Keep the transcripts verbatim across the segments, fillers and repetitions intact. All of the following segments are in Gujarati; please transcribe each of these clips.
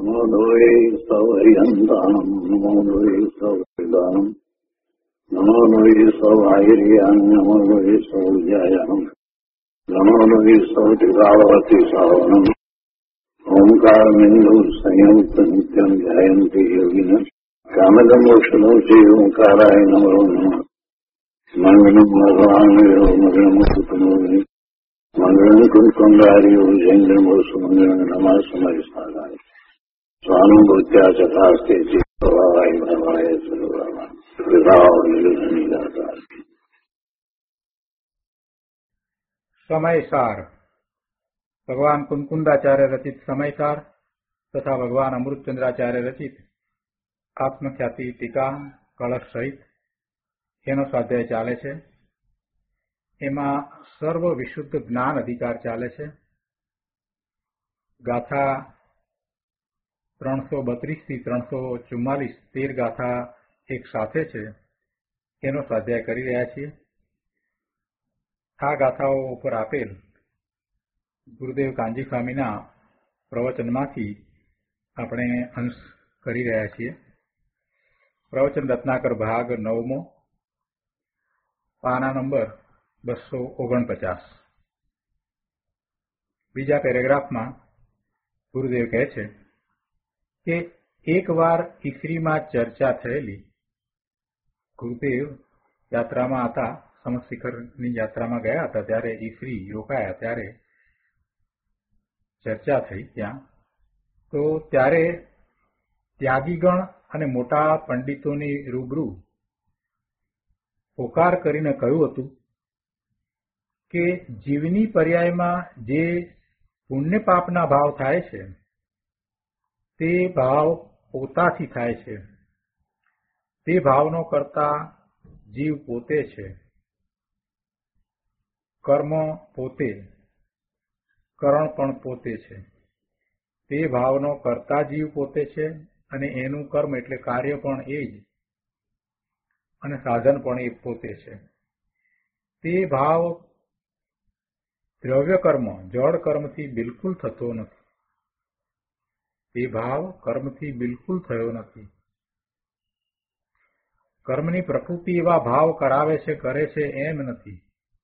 નમો લોહે સૌહરિયંતાણમ નમો લોહે સૌદાનમ નમો લોહે સૌહાયર્યાન નમો લોહે સૌજાયાનમ નમો લોહે સૌતિભાવતી સાવનમ ઓમકાર બિંદુ સંયુક્ત નિત્યમ ધ્યાયંતિ યોગિન કામદમોક્ષમોચે ઓંકારાય નમો નમઃ મંગલમ ભગવાન મંગલમ સુતમોહિ મંગલમ કુંકુંડાર્યો જૈન્દ્રમો સુમંગલમ નમઃ સમયસ્થાનાય સ્વાનુભૂત્યા ચકાસ્તે ચિત્તવાય ભવાય સર્વવા વિભાવ નિર્ગુણિદાતા. સમયસાર ભગવાન કુંકુંદાચાર્ય રચિત સમયસાર તથા ભગવાન અમૃતચંદ્રાચાર્ય રચિત આત્મખ્યાતિ ટીકા કળશ સહિત એનો સ્વાધ્યાય ચાલે છે. એમાં સર્વ વિશુદ્ધ જ્ઞાન અધિકાર ચાલે છે. ગાથા ત્રણસો બત્રીસ થી ત્રણસો ચુમ્માલીસ તેર ગાથા એક સાથે છે. એનો સ્વાધ્યાય કરી રહ્યા છીએ. આ ગાથાઓ ઉપર આપેલ ગુરુદેવ કાંજી સ્વામીના પ્રવચનમાંથી આપણે અંશ કરી રહ્યા છીએ. પ્રવચન રત્નાકર ભાગ નવમો, પાના નંબર બસો ઓગણપચાસ. બીજા પેરેગ્રાફમાં ગુરુદેવ કહે છે કે એકવાર ઈસરીમાં ચર્ચા થયેલી. ગુરુદેવ યાત્રામાં હતા, સમશિખરની યાત્રામાં ગયા હતા, ત્યારે ઈસરી રોકાયા, ત્યારે ચર્ચા થઈ ત્યાં. તો ત્યારે ત્યાગીગણ અને મોટા પંડિતોની રૂબરૂ પોકાર કરીને કહ્યું હતું કે જીવની પર્યાયમાં જે પુણ્ય પાપના ભાવ થાય છે તે ભાવ પોતાથી થાય છે. તે ભાવનો કરતા જીવ પોતે છે. કર્મ પોતે, કરણ પણ પોતે છે. તે ભાવનો કરતા જીવ પોતે છે અને એનું કર્મ એટલે કાર્ય પણ એ જ, અને સાધન પણ એ પોતે છે. તે ભાવ દ્રવ્ય કર્મ, જળ કર્મથી બિલકુલ થતો નથી. તે ભાવ કર્મથી બિલકુલ થયો નથી. કર્મની પ્રકૃતિ એવા ભાવ કરાવે છે, કરે છે એમ નથી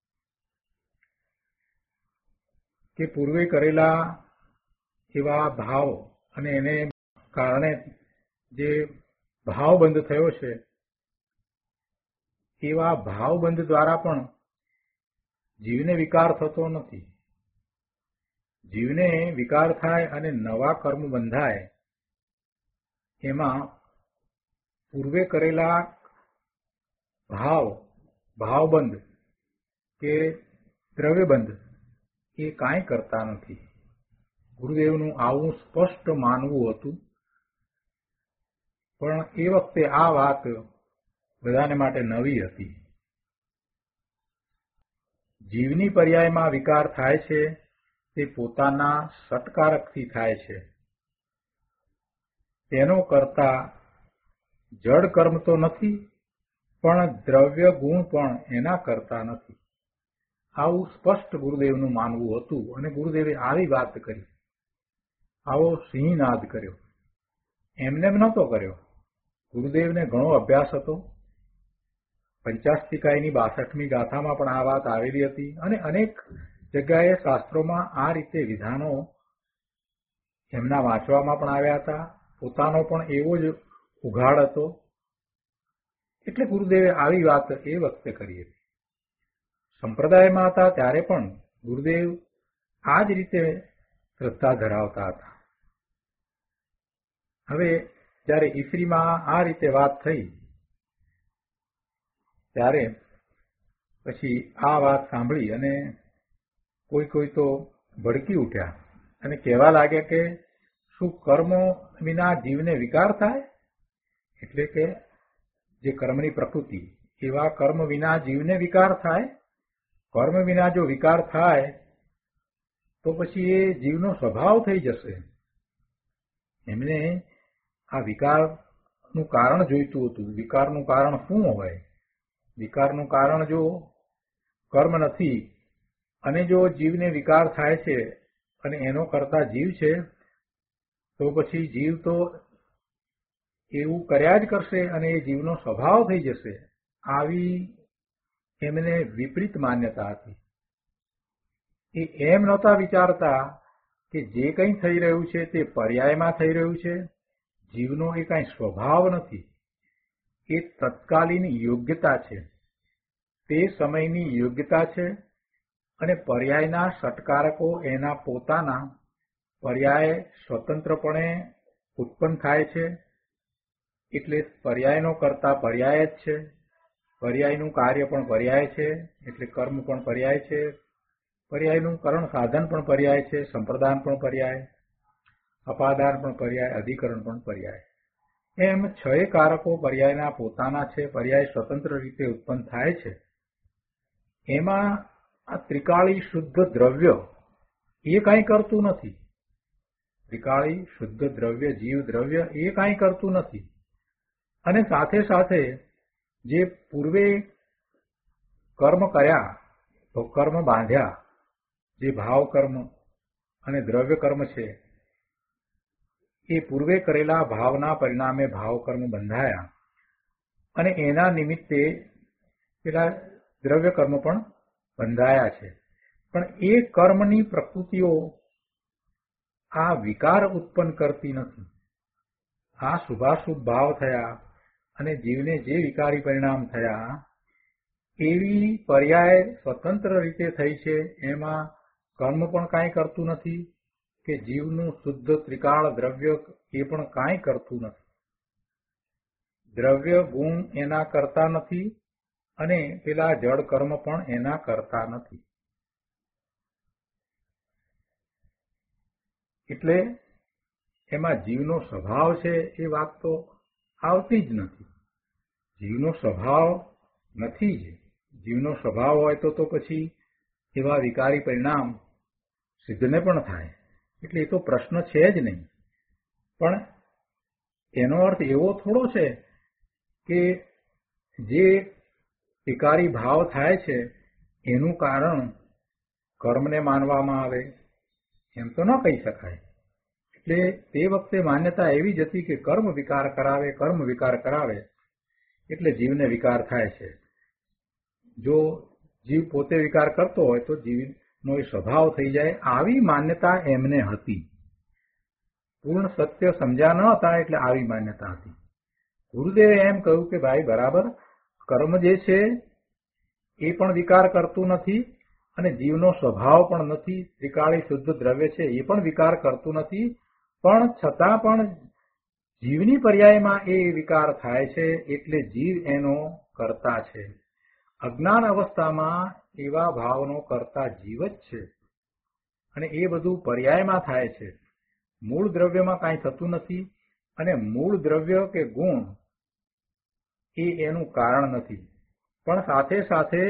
કે પૂર્વે કરેલા એવા ભાવ અને એને કારણે જે ભાવબંધ થયો છે એવા ભાવબંધ દ્વારા પણ જીવને વિકાર થતો નથી. જીવને વિકાર થાય અને નવા કર્મ બંધાય એમાં પૂર્વે કરેલા ભાવ, ભાવબંધ કે દ્રવ્યબંધ એ કાંઈ કરતા નથી. ગુરુદેવનું આવું સ્પષ્ટ માનવું હતું, પણ એ વખતે આ વાત બધાને માટે નવી હતી. જીવની પર્યાયમાં વિકાર થાય છે તે પોતાના સત્કારકથી થાય છે. તેનો કરતા જડ કર્મ તો નથી, પણ દ્રવ્ય ગુણ પણ એના કરતા નથી. આવું સ્પષ્ટ ગુરુદેવનું માનવું હતું અને ગુરુદેવે આવી વાત કરી, આવો સિંહનાદ કર્યો. એમને નહોતો કર્યો. ગુરુદેવને ઘણો અભ્યાસ હતો. પંચાસ્તિકાયની બાસઠમી ગાથામાં પણ આ વાત આવેલી હતી અને અનેક જગ્યાએ શાસ્ત્રોમાં આ રીતે વિધાનો એમના વાંચવામાં પણ આવ્યા હતા. પોતાનો પણ એવો જ ઉઘાડ હતો. એટલે ગુરુદેવે આવી વાત એ વખતે કરી હતી. સંપ્રદાયમાં હતા ત્યારે પણ ગુરુદેવ આ જ રીતે શ્રદ્ધા ધરાવતા હતા. હવે જ્યારે ઈસરીમાં આ રીતે વાત થઈ ત્યારે પછી આ વાત સાંભળી અને કોઈ કોઈ તો ભડકી ઉઠ્યા અને કહેવા લાગ્યા કે શું કર્મ વિના જીવને વિકાર થાય? એટલે કે જે કર્મની પ્રકૃતિ, એવા કર્મ વિના જીવને વિકાર થાય? કર્મ વિના જો વિકાર થાય તો પછી એ જીવનો સ્વભાવ થઈ જશે. એમને આ વિકારનું કારણ જોઈતું હતું. વિકારનું કારણ શું હોય? વિકારનું કારણ જો કર્મ નથી અને જો જીવને વિકાર થાય છે અને એનો કરતા જીવ છે તો પછી જીવ તો એવું કર્યા જ કરશે અને એ જીવનો સ્વભાવ થઈ જશે. આવી એમને વિપરીત માન્યતા હતી. એ એમ નહોતા વિચારતા કે જે કંઈ થઈ રહ્યું છે તે પર્યાયમાં થઈ રહ્યું છે. જીવનો એ કાંઈ સ્વભાવ નથી, એ તત્કાલીન યોગ્યતા છે, તે સમયની યોગ્યતા છે. અને પર્યાયના ષટકારકો એના પોતાના પર્યાય સ્વતંત્રપણે ઉત્પન્ન થાય છે. એટલે પર્યાયનો કરતા પર્યાય જ છે. પર્યાયનું કાર્ય પણ પર્યાય છે, એટલે કર્મ પણ પર્યાય છે. પર્યાયનું કરણ સાધન પણ પર્યાય છે, સંપ્રદાન પણ પર્યાય, અપાદાન પણ પર્યાય, અધિકરણ પણ પર્યાય. એમ છ કારકો પર્યાયના પોતાના છે, પર્યાય સ્વતંત્ર રીતે ઉત્પન્ન થાય છે. એમાં આ ત્રિકાળી શુદ્ધ દ્રવ્ય એ કાંઈ કરતું નથી. ત્રિકાળી શુદ્ધ દ્રવ્ય, જીવ દ્રવ્ય એ કાંઈ કરતું નથી. અને સાથે સાથે જે પૂર્વે કર્મ કર્યા, તો કર્મ બાંધ્યા, જે ભાવ કર્મ અને દ્રવ્ય કર્મ છે, એ પૂર્વે કરેલા ભાવના પરિણામે ભાવ કર્મ બંધાયા અને એના નિમિત્તે પેલા દ્રવ્ય કર્મ પણ બંધાયા છે. પણ એ કર્મની પ્રકૃતિઓ આ વિકાર ઉત્પન્ન કરતી નથી. આ શુભાશુભ ભાવ થયા અને જીવને જે વિકારી પરિણામ થયા એવી પર્યાય સ્વતંત્ર રીતે થઈ છે. એમાં કર્મ પણ કાંઈ કરતું નથી કે જીવનું શુદ્ધ ત્રિકાળ દ્રવ્ય એ પણ કાંઈ કરતું નથી. દ્રવ્ય ગુણ એના કરતા નથી અને પેલા જળ કર્મ પણ એના કરતા નથી. એટલે એમાં જીવનો સ્વભાવ છે એ વાત તો આવતી જ નથી. જીવનો સ્વભાવ નથી જ. જીવનો સ્વભાવ હોય તો તો પછી એવા વિકારી પરિણામ સિદ્ધને પણ થાય. એટલે એ તો પ્રશ્ન છે જ નહીં. પણ એનો અર્થ એવો થોડો છે કે જે વિકારી ભાવ થાય છે એનું કારણ કર્મને માનવામાં આવે, એમ તો ન કહી શકાય. એટલે તે વખતે માન્યતા એવી જ હતી કે કર્મ વિકાર કરાવે, કર્મ વિકાર કરાવે એટલે જીવને વિકાર થાય છે. જો જીવ પોતે વિકાર કરતો હોય તો જીવનો એ સ્વભાવ થઈ જાય, આવી માન્યતા એમને હતી. પૂર્ણ સત્ય સમજ્યા ન હતા એટલે આવી માન્યતા હતી. ગુરુદેવે એમ કહ્યું કે ભાઈ બરાબર, કર્મ જે છે એ પણ વિકાર કરતું નથી અને જીવનો સ્વભાવ પણ નથી. ત્રિકાળી શુદ્ધ દ્રવ્ય છે એ પણ વિકાર કરતું નથી, પણ છતાં પણ જીવની પર્યાયમાં એ વિકાર થાય છે એટલે જીવ એનો કર્તા છે. અજ્ઞાન અવસ્થામાં એવા ભાવનો કર્તા જીવ જ છે અને એ બધું પર્યાયમાં થાય છે. મૂળ દ્રવ્યમાં કાંઈ થતું નથી અને મૂળ દ્રવ્ય કે ગુણ એ એનું કારણ નથી. પણ સાથે સાથે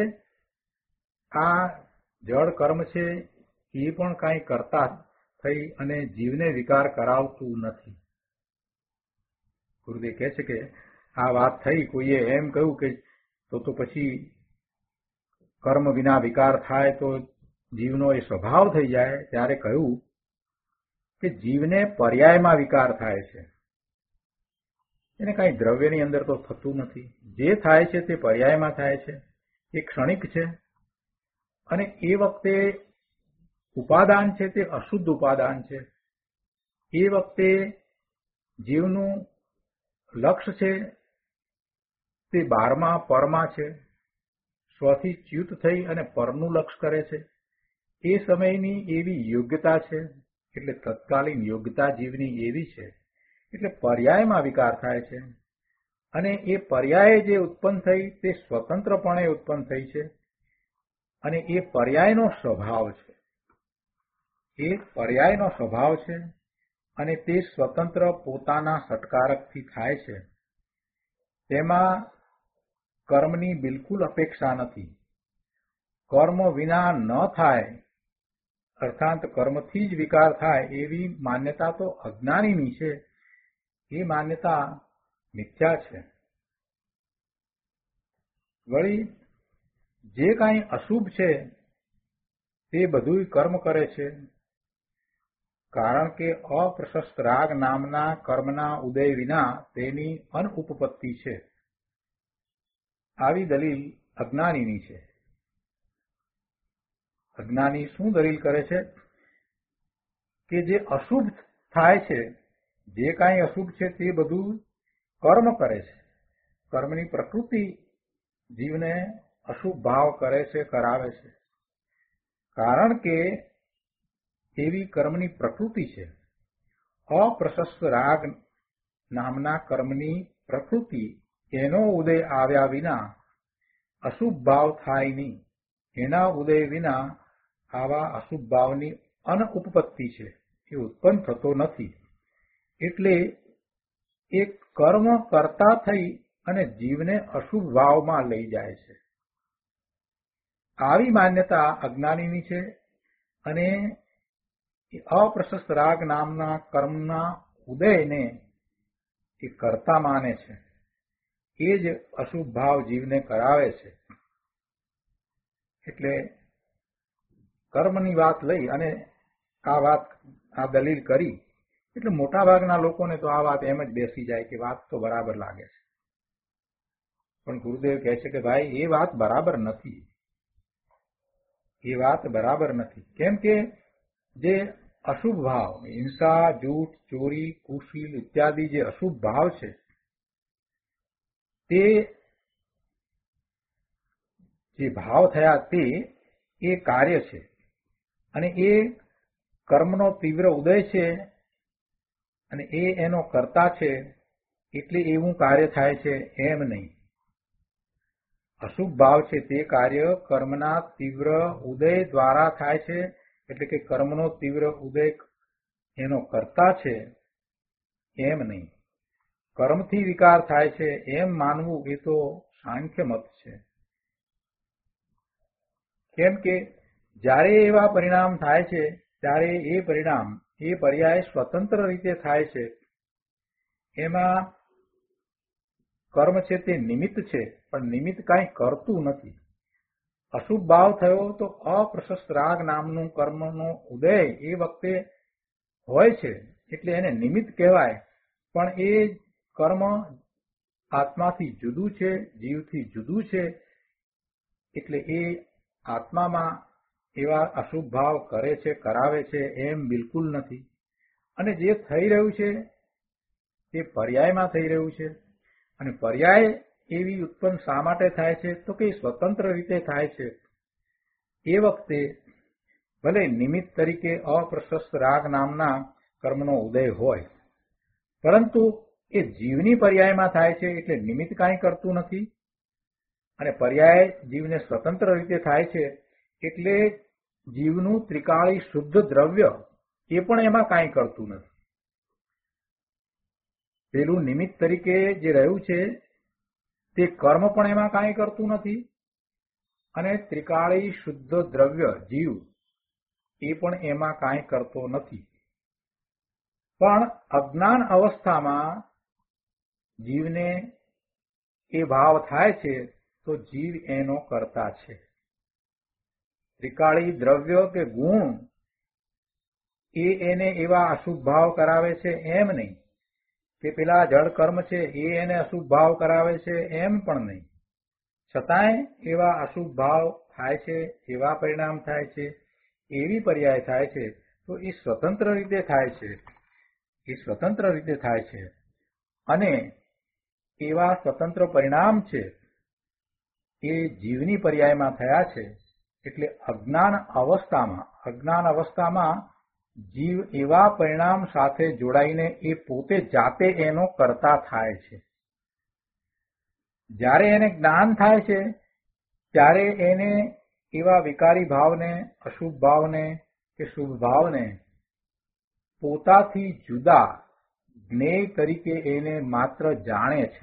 આ જળ કર્મ છે એ પણ કાંઈ કરતા થઈ અને જીવને વિકાર કરાવતું નથી. ગુરુદેવ કહે છે કે આ વાત થઈ, કોઈએ એમ કહ્યું કે તો તો પછી કર્મ વિના વિકાર થાય તો જીવનો એ સ્વભાવ થઈ જાય. ત્યારે કહ્યું કે જીવને પર્યાયમાં વિકાર થાય છે, એને કાંઈ દ્રવ્યની અંદર તો થતું નથી. જે થાય છે તે પર્યાયમાં થાય છે, એ ક્ષણિક છે. અને એ વખતે ઉપાદાન છે તે અશુદ્ધ ઉપાદાન છે. એ વખતે જીવનું લક્ષ્ય છે તે બારમાં પરમાં છે. સ્વથી ચ્યુત થઈ અને પરનું લક્ષ્ય કરે છે. એ સમયની એવી યોગ્યતા છે, એટલે તત્કાલીન યોગ્યતા જીવની એવી છે એટલે પર્યાયમાં વિકાર થાય છે. અને એ પર્યાય જે ઉત્પન્ન થઈ તે સ્વતંત્રપણે ઉત્પન્ન થઈ છે અને એ પર્યાયનો સ્વભાવ છે. એ પર્યાયનો સ્વભાવ છે અને તે સ્વતંત્ર પોતાના ષટકારકથી થાય છે. તેમાં કર્મની બિલકુલ અપેક્ષા નથી. કર્મ વિના ન થાય અર્થાત કર્મથી જ વિકાર થાય એવી માન્યતા તો અજ્ઞાનીની છે. એ માન્યતા મિથ્યા છે. વળી જે કાંઈ અશુભ છે તે બધું કર્મ કરે છે કારણ કે અપ્રશસ્ત રાગ નામના કર્મના ઉદય વિના તેની અનુપપત્તિ છે. આવી દલીલ અજ્ઞાનીની છે. અજ્ઞાની શું દલીલ કરે છે કે જે અશુભ થાય છે, જે કાંઈ અશુભ છે તે બધું કર્મ કરે છે. કર્મની પ્રકૃતિ જીવને અશુભ ભાવ કરે છે, કરાવે છે. કારણ કે એવી કર્મની પ્રકૃતિ છે. અપ્રશસ્ત રાગ નામના કર્મની પ્રકૃતિ એનો ઉદય આવ્યા વિના અશુભ ભાવ થાય નહીં. એના ઉદય વિના આવા અશુભ ભાવની અનુપપત્તિ છે, એ ઉત્પન્ન થતો નથી. એટલે એ કર્મ કરતા થઈ અને જીવને અશુભ ભાવમાં લઈ જાય છે. આવી માન્યતા અજ્ઞાનીની છે અને અપ્રશસ્ત રાગ નામના કર્મના ઉદયને એ કર્તા માને છે. એ જ અશુભ ભાવ જીવને કરાવે છે. એટલે કર્મની વાત લઈ અને આ વાત આ દલીલ કરી એટલે મોટા ભાગના લોકોને તો આ વાત એમ જ બેસી જાય કે વાત તો બરાબર લાગે છે. પણ ગુરુદેવ કહે છે કે ભાઈ એ વાત બરાબર નથી. એ વાત બરાબર નથી. કેમ કે જે અશુભ ભાવ, હિંસા, જૂઠ, ચોરી, કુશીલ ઇત્યાદિ જે અશુભ ભાવ છે તે જે ભાવ થયા તે એ કાર્ય છે અને એ કર્મનો તીવ્ર ઉદય છે અને એ એનો કર્તા છે. એટલે એવું કાર્ય થાય છે એમ નહીં. અશુભ ભાવ છે તે કાર્ય કર્મના તીવ્ર ઉદય દ્વારા થાય છે. એટલે કે કર્મનો તીવ્ર ઉદય એનો કર્તા છે એમ નહીં. કર્મથી વિકાર થાય છે એમ માનવું એ તો સાંખ્ય મત છે. કેમ કે જ્યારે એવા પરિણામ થાય છે ત્યારે એ પરિણામ એ પર્યાય સ્વતંત્ર રીતે થાય છે. એમાં કર્મ છે તે નિમિત્ત છે, પણ નિમિત્ત કાંઈ કરતું નથી. અશુભ ભાવ થયો તો અપ્રશસ્ત રાગ નામનું કર્મનો ઉદય એ વખતે હોય છે એટલે એને નિમિત્ત કહેવાય. પણ એ કર્મ આત્માથી જુદું છે, જીવથી જુદું છે. એટલે એ આત્મામાં એવા અશુભ ભાવ કરે છે, કરાવે છે એમ બિલકુલ નથી. અને જે થઈ રહ્યું છે તે પર્યાયમાં થઈ રહ્યું છે. અને પર્યાય એવી ઉત્પન્ન શા માટે થાય છે તો કે સ્વતંત્ર રીતે થાય છે. એ વખતે ભલે નિમિત્ત તરીકે અપ્રશસ્ત રાગ નામના કર્મનો ઉદય હોય, પરંતુ એ જીવની પર્યાયમાં થાય છે એટલે નિમિત્ત કાંઈ કરતું નથી. અને પર્યાય જીવને સ્વતંત્ર રીતે થાય છે એટલે જીવનું ત્રિકાળી શુદ્ધ દ્રવ્ય એ પણ એમાં કાંઈ કરતું નથી. પેલું નિમિત્ત તરીકે જે રહ્યું છે તે કર્મ પણ એમાં કાંઈ કરતું નથી. અને ત્રિકાળી શુદ્ધ દ્રવ્ય જીવ એ પણ એમાં કાંઈ કરતો નથી. પણ અજ્ઞાન અવસ્થામાં જીવને એ ભાવ થાય છે તો જીવ એનો કર્તા છે. ત્રિકાળી દ્રવ્ય કે ગુણ એ એને એવા અશુભ ભાવ કરાવે છે એમ નહીં, કે પેલા જળ કર્મ છે એ એને અશુભ ભાવ કરાવે છે એમ પણ નહીં. છતાંય એવા અશુભ ભાવ થાય છે, એવા પરિણામ થાય છે, એવી પર્યાય થાય છે તો એ સ્વતંત્ર રીતે થાય છે. એ સ્વતંત્ર રીતે થાય છે અને એવા સ્વતંત્ર પરિણામ છે એ જીવની પર્યાયમાં થયા છે. એટલે અજ્ઞાન અવસ્થામાં અજ્ઞાન અવસ્થામાં જીવ એવા પરિણામ સાથે જોડાઈને એ પોતે જાતે એનો કર્તા થાય છે. જ્યારે એને જ્ઞાન થાય છે ત્યારે એને એવા વિકારી ભાવને, અશુભ ભાવને કે શુભ ભાવને પોતાથી જુદા જ્ઞેય તરીકે એને માત્ર જાણે છે.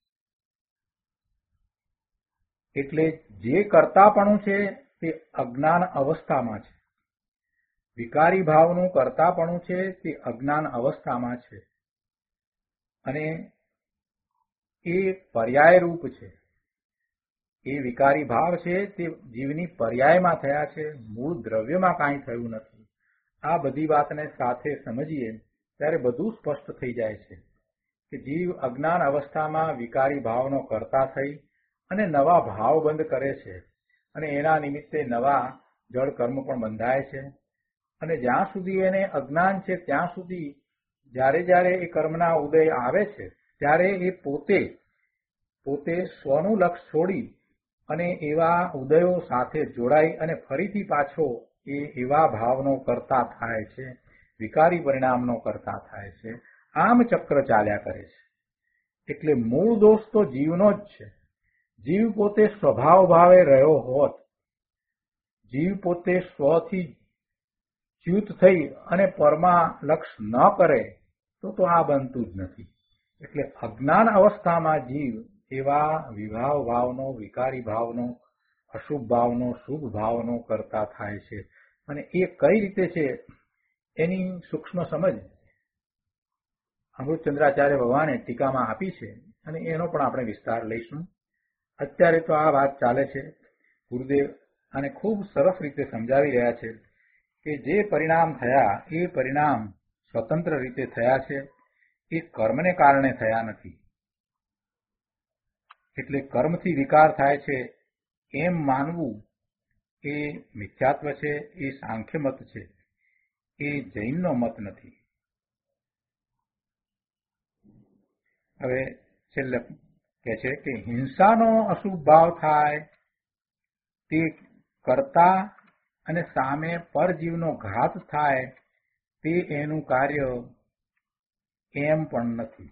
એટલે જે કર્તાપણું છે તે અજ્ઞાન અવસ્થામાં છે. વિકારી ભાવનું કર્તાપણું છે તે અજ્ઞાન અવસ્થામાં છે અને એ પર્યાય રૂપ છે. એ વિકારી ભાવ છે તે જીવની પર્યાયમાં થયા છે, મૂળ દ્રવ્યમાં કાંઈ થયું નથી. આ બધી વાતને સાથે સમજીએ ત્યારે બધું સ્પષ્ટ થઈ જાય છે કે જીવ અજ્ઞાન અવસ્થામાં વિકારી ભાવનો કરતા થઈ અને નવા ભાવ બંધ કરે છે અને એના નિમિત્તે નવા જળ કર્મ પણ બંધાય છે અને જ્યાં સુધી એને અજ્ઞાન છે ત્યાં સુધી જ્યારે જ્યારે એ કર્મના ઉદય આવે છે ત્યારે એ પોતે પોતે સ્વનું લક્ષ છોડી અને એવા ઉદયો સાથે જોડાઈ અને ફરીથી પાછો એ એવા ભાવનો કરતા થાય છે, વિકારી પરિણામનો કરતા થાય છે. આમ ચક્ર ચાલ્યા કરે છે. એટલે મૂળ દોષ તો જીવનો જ છે. જીવ પોતે સ્વભાવ ભાવે રહ્યો હોત, જીવ પોતે સ્વથી ચ્યુત થઈ અને પરમા લક્ષ ન કરે તો તો આ બનતું જ નથી. એટલે અજ્ઞાન અવસ્થામાં જીવ એવા વિભાવ ભાવનો, વિકારી ભાવનો, અશુભ ભાવનો, શુભ ભાવનો કરતા થાય છે. અને એ કઈ રીતે છે એની સૂક્ષ્મ સમજ અમૃતચંદ્રાચાર્ય ભગવાને ટીકામાં આપી છે અને એનો પણ આપણે વિસ્તાર લઈશું. અત્યારે તો આ વાત ચાલે છે. ગુરુદેવ આને ખૂબ સરસ રીતે સમજાવી રહ્યા છે કે જે પરિણામ થયા એ પરિણામ સ્વતંત્ર રીતે થયા છે, એ કર્મને કારણે થયા નથી. એટલે કર્મથી વિકાર થાય છે એમ માનવું એ મિથ્યાત્વ છે, એ સાંખ્ય મત છે, એ જૈનનો મત નથી. હવે છેલ્લે કહે છે કે હિંસાનો અશુભ ભાવ થાય તે કરતા અને સામે પરજીવનો ઘાત થાય તે એનું કાર્ય એમ પણ નથી.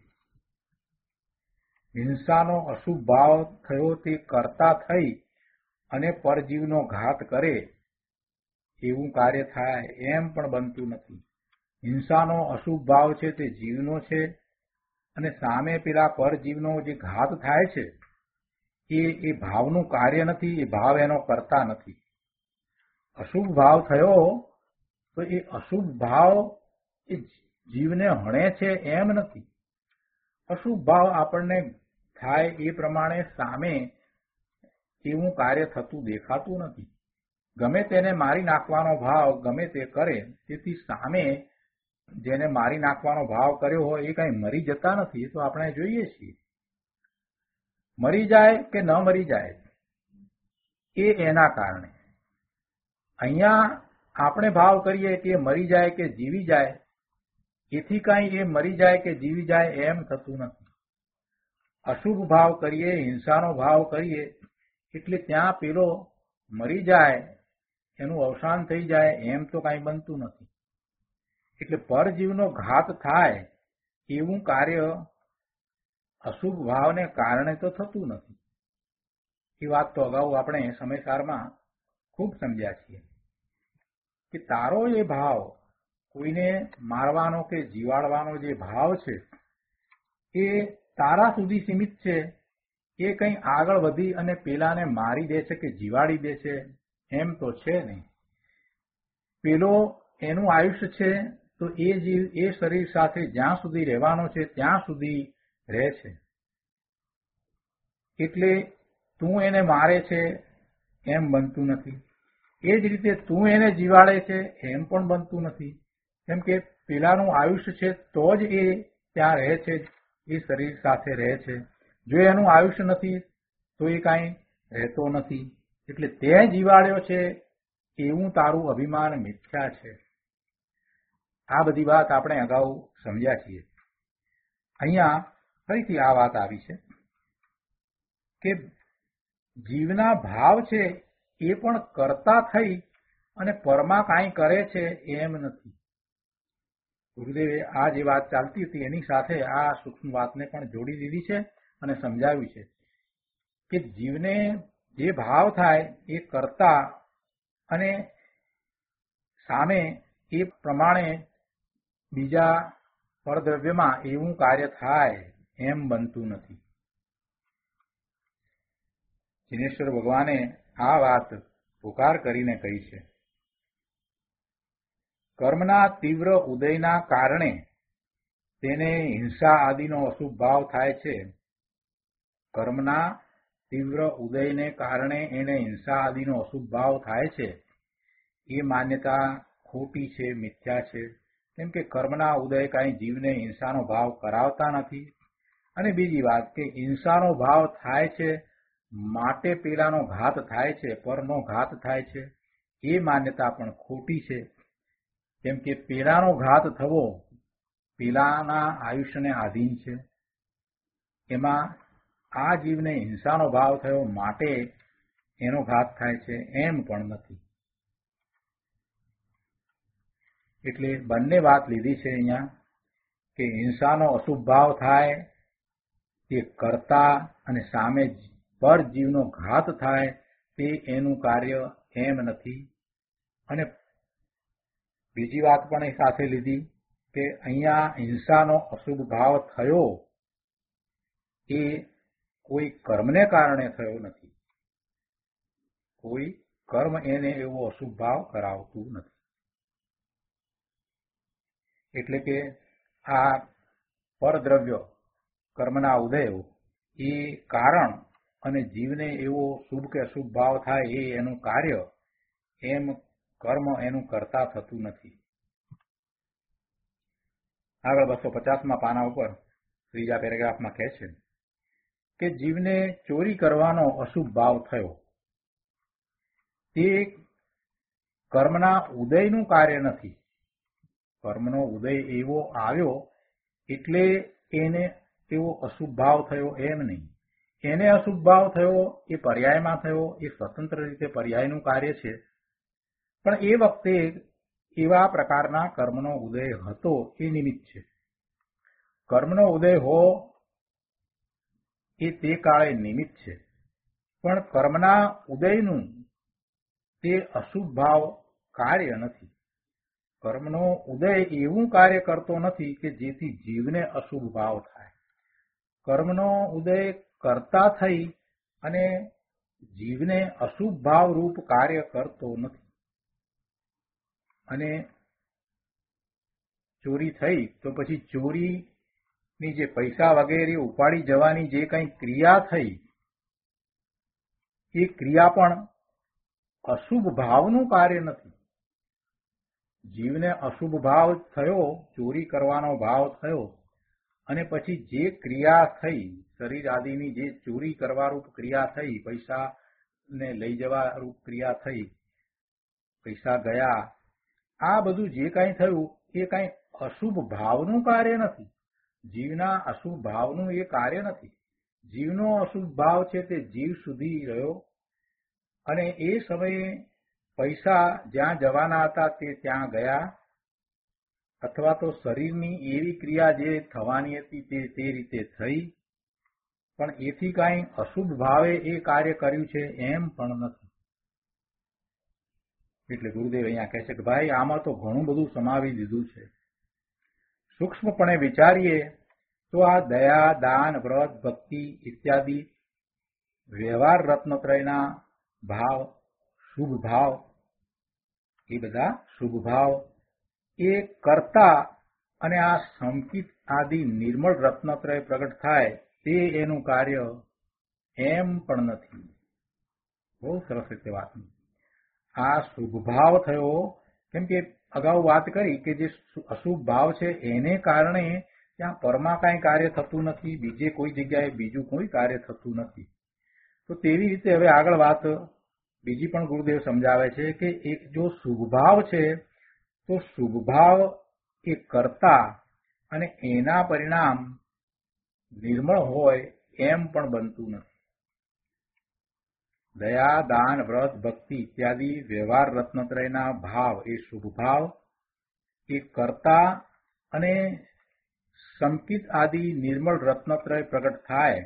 હિંસાનો અશુભ ભાવ થયો તે કરતા થઈ અને પરજીવનો ઘાત કરે એવું કાર્ય થાય એમ પણ બનતું નથી. હિંસાનો અશુભ ભાવ છે તે જીવનો છે અને સામે પેલા પરજીવનો જે ઘાત થાય છે એ એ ભાવનું કાર્ય નથી, એ ભાવ એનો કરતા નથી. અશુભ ભાવ થયો તો એ અશુભ ભાવ એ જીવને હણે છે એમ નથી. અશુભ ભાવ આપણને થાય એ પ્રમાણે સામે એવું કાર્ય થતું દેખાતું નથી. ગમે તેને મારી નાખવાનો ભાવ ગમે તે કરે, તેથી સામે જેને મારી નાખવાનો ભાવ કર્યો હોય એ કઈ મરી જતા નથી. એ તો આપણે જોઈએ છીએ. મરી જાય કે ન મરી જાય એ એના કારણે. અહીંયા આપણે ભાવ કરીએ કે મરી જાય કે જીવી જાય, એથી કઈ એ મરી જાય કે જીવી જાય એમ થતું નથી. અશુભ ભાવ કરીએ, હિંસાનો ભાવ કરીએ એટલે ત્યાં પેલો મરી જાય, એનું અવસાન થઈ જાય એમ તો કઈ બનતું નથી. એટલે પરજીવનો ઘાત થાય એવું કાર્ય અશુભ ભાવને કારણે તો થતું નથી. એ વાત તો અગાઉ આપણે સમયસારમાં ખૂબ સમજ્યા છીએ કે તારો એ ભાવ, કોઈને મારવાનો કે જીવાડવાનો જે ભાવ છે એ તારા સુધી સીમિત છે. એ કંઈ આગળ વધી અને પેલાને મારી દે છે કે જીવાડી દે છે એમ તો છે નહીં. પેલો એનું આયુષ્ય છે તો એ જીવ એ શરીર સાથે જ્યાં સુધી રહેવાનો છે ત્યાં સુધી રહે છે. એટલે તું એને મારે છે એમ બનતું નથી. એ જ રીતે તું એને જીવાડે છે એમ પણ બનતું નથી. કેમ કે પેલાનું આયુષ્ય છે તો જ એ ત્યાં રહે છે, એ શરીર સાથે રહે છે. જો એનું આયુષ્ય નથી તો એ કાંઈ રહેતો નથી. એટલે તે જીવાડ્યો છે એવું તારું અભિમાન મિથ્યા છે. આ બધી વાત આપણે અગાઉ સમજ્યા છીએ. અહીંયા ફરીથી આ વાત આવી છે કે જીવના ભાવ છે એ પણ કરતા થઈ અને પરમાં કાંઈ કરે છે એમ નથી. ગુરુદેવે આ જે વાત ચાલતી હતી એની સાથે આ સૂક્ષ્મ વાતને પણ જોડી દીધી છે અને સમજાવ્યું છે કે જીવને જે ભાવ થાય એ કરતા અને સામે એ પ્રમાણે બીજા પરદ્રવ્યમાં એવું કાર્ય થાય એમ બનતું નથી. જિનેશ્વર ભગવાને આ વાત પુકાર કરીને કહી છે. કર્મના તીવ્ર ઉદયના કારણે તેને હિંસા આદિનો અશુભ ભાવ થાય છે. કર્મના તીવ્ર ઉદયને કારણે એને હિંસા આદિનો અશુભ ભાવ થાય છે. એ માન્યતા ખોટી છે, મિથ્યા છે. કેમ કે કર્મના ઉદય કાંઈ જીવને હિંસાનો ભાવ કરાવતા નથી. અને બીજી વાત કે હિંસાનો ભાવ થાય છે માટે પેલાનો ઘાત થાય છે, પરનો ઘાત થાય છે, એ માન્યતા પણ ખોટી છે. કેમ કે પેલાનો ઘાત થવો પેલાના આયુષ્યને આધીન છે. એમાં આ જીવને હિંસાનો ભાવ થયો માટે એનો ઘાત થાય છે એમ પણ નથી. એટલે બંને વાત લીધી છે અહીંયા કે હિંસાનો અશુભ ભાવ થાય તે કરતા અને સામે પર જીવનો ઘાત થાય તે એનું કાર્ય એમ નથી. અને બીજી વાત પણ એ સાથે લીધી કે અહીંયા હિંસાનો અશુભ ભાવ થયો એ કોઈ કર્મને કારણે થયો નથી. કોઈ કર્મ એને એવો અશુભ ભાવ કરાવતું નથી. એટલે કે આ પરદ્રવ્ય કર્મના ઉદયો એ કારણ અને જીવને એવો શુભ કે અશુભ ભાવ થાય એ એનું કાર્ય, એમ કર્મ એનું કરતા થતું નથી. આગળ બસો પચાસમાં પાના ઉપર ત્રીજા પેરેગ્રાફમાં કહે છે કે જીવને ચોરી કરવાનો અશુભ ભાવ થયો તે કર્મના ઉદયનું કાર્ય નથી. કર્મનો ઉદય એવો આવ્યો એટલે એને એવો અશુભ ભાવ થયો એમ નહીં. એને અશુભ ભાવ થયો એ પર્યાયમાં થયો, એ સ્વતંત્ર રીતે પર્યાયનું કાર્ય છે. પણ એ વખતે એવા પ્રકારના કર્મનો ઉદય હતો એ નિમિત્ત છે. કર્મનો ઉદય હો એ તે કાળે નિમિત્ત છે, પણ કર્મના ઉદયનું તે અશુભ ભાવ કાર્ય નથી. કર્મનો ઉદય એવું કાર્ય કરતો નથી કે જેથી જીવને અશુભ ભાવ થાય. કર્મનો ઉદય કરતા થઈ અને જીવને અશુભ ભાવ રૂપ કાર્ય કરતો નથી. અને ચોરી થઈ તો પછી ચોરીની જે પૈસા વગેરે ઉપાડી જવાની જે કંઈ ક્રિયા થઈ એ ક્રિયા પણ અશુભ ભાવનું કાર્ય નથી. જીવને અશુભ ભાવ થયો, ચોરી કરવાનો ભાવ થયો, અને પછી જે ક્રિયા થઈ, શરીર આદિની જે ચોરી કરવા રૂપ ક્રિયા થઈ, પૈસા ને લઈ જવા રૂપ ક્રિયા થઈ, પૈસા ગયા, આ બધું જે કાંઈ થયું એ કાંઈ અશુભ ભાવનું કાર્ય નથી. જીવના અશુભ ભાવનું એ કાર્ય નથી. જીવનો અશુભ ભાવ છે તે જીવ સુધી રહ્યો, અને એ સમયે પૈસા જ્યાં જવાના હતા તે ત્યાં ગયા, અથવા તો શરીરની એવી ક્રિયા જે થવાની હતી તે તે રીતે થઈ, પણ એથી કાંઈ અશુભ ભાવે એ કાર્ય કર્યું છે એમ પણ નથી. એટલે ગુરુદેવ અહીંયા કહે છે કે ભાઈ આમાં તો ઘણું બધું સમાવી દીધું છે. સૂક્ષ્મપણે વિચારીએ તો આ દયા, દાન, વ્રત, ભક્તિ ઇત્યાદિ વ્યવહાર રત્નત્રયના ભાવ, શુભ ભાવ, એ બધા શુભ ભાવ એ કરતા અને આ સંકિત આદિ નિર્મળ રત્નત્રય પ્રગટ થાય તે એનું કાર્ય એમ પણ નથી. બહુ સરસ રીતે વાત. આ શુભ ભાવ થયો કેમ કે અગાઉ વાત કરી કે જે અશુભ ભાવ છે એને કારણે ત્યાં પરમાં કાંઈ કાર્ય થતું નથી, બીજે કોઈ જગ્યાએ બીજું કોઈ કાર્ય થતું નથી. તો તેવી રીતે હવે આગળ વાત બીજી પણ ગુરુદેવ સમજાવે છે કે એક જો શુભ ભાવ છે તો શુભ ભાવ એ કરતા અને એના પરિણામ નિર્મળ હોય એમ પણ બનતું નથી. દયા, દાન, વ્રત, ભક્તિ ઇત્યાદિ વ્યવહાર રત્નત્રયના ભાવ એ શુભ ભાવ એ કરતા અને સંકિત આદિ નિર્મળ રત્નત્રય પ્રગટ થાય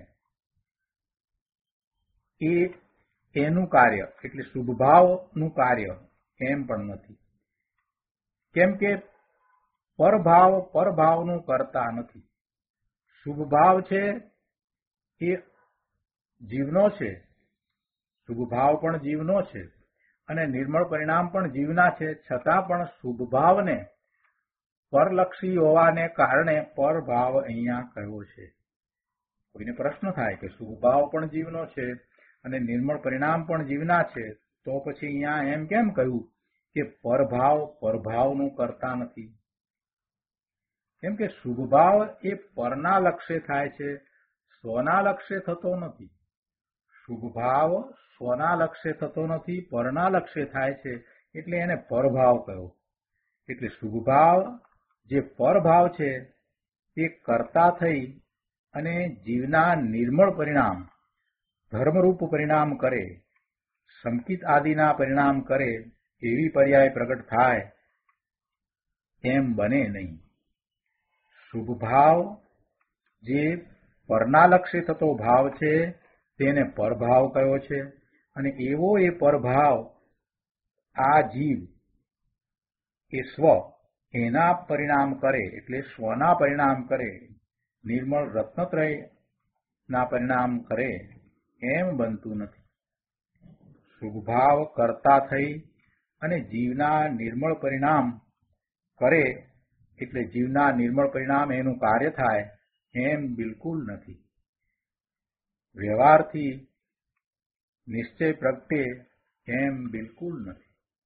એ એનું કાર્ય એટલે શુભ ભાવનું કાર્ય એમ પણ નથી. કેમ કે પરભાવ પરભાવનું કરતા નથી. શુભ ભાવ છે એ જીવનો છે, શુભ ભાવ પણ જીવનો છે અને નિર્મળ પરિણામ પણ જીવના છે, છતાં પણ શુભ ભાવને પરલક્ષી હોવાને કારણે પરભાવ અહીંયા કહ્યો છે. કોઈને પ્રશ્ન થાય કે શુભ ભાવ પણ જીવનો છે અને નિર્મળ પરિણામ પણ જીવના છે, તો પછી અહીંયા એમ કેમ કહ્યું કે પરભાવ પરભાવનું કરતા નથી. કેમ કે શુભભાવ એ પરના લક્ષ્ય થાય છે, સ્વના લક્ષ્ય થતો નથી. શુભભાવ સ્વના લક્ષ્ય થતો નથી, પરના લક્ષ્ય થાય છે, એટલે એને પરભાવ કહ્યો. એટલે શુભભાવ જે પરભાવ છે તે કરતા થઈ અને જીવના નિર્મળ પરિણામ, ધર્મરૂપ પરિણામ કરે, સંકિત આદિના પરિણામ કરે એવી પર્યાય પ્રગટ થાય એમ બને નહીં. શુભભાવ જે પરના લક્ષ્ય થતો ભાવ છે તેને પરભાવ કયો છે, અને એવો એ પરભાવ આ જીવ એ સ્વ એના પરિણામ કરે, એટલે સ્વના પરિણામ કરે, નિર્મળ રત્નત્રય ના પરિણામ કરે એમ બનતું નથી. શુભભાવ કરતા થઈ અને જીવના નિર્મળ પરિણામ કરે, એટલે જીવના નિર્મળ પરિણામ એનું કાર્ય થાય એમ બિલકુલ નથી. વ્યવહારથી નિશ્ચય પ્રગટે એમ બિલકુલ નથી.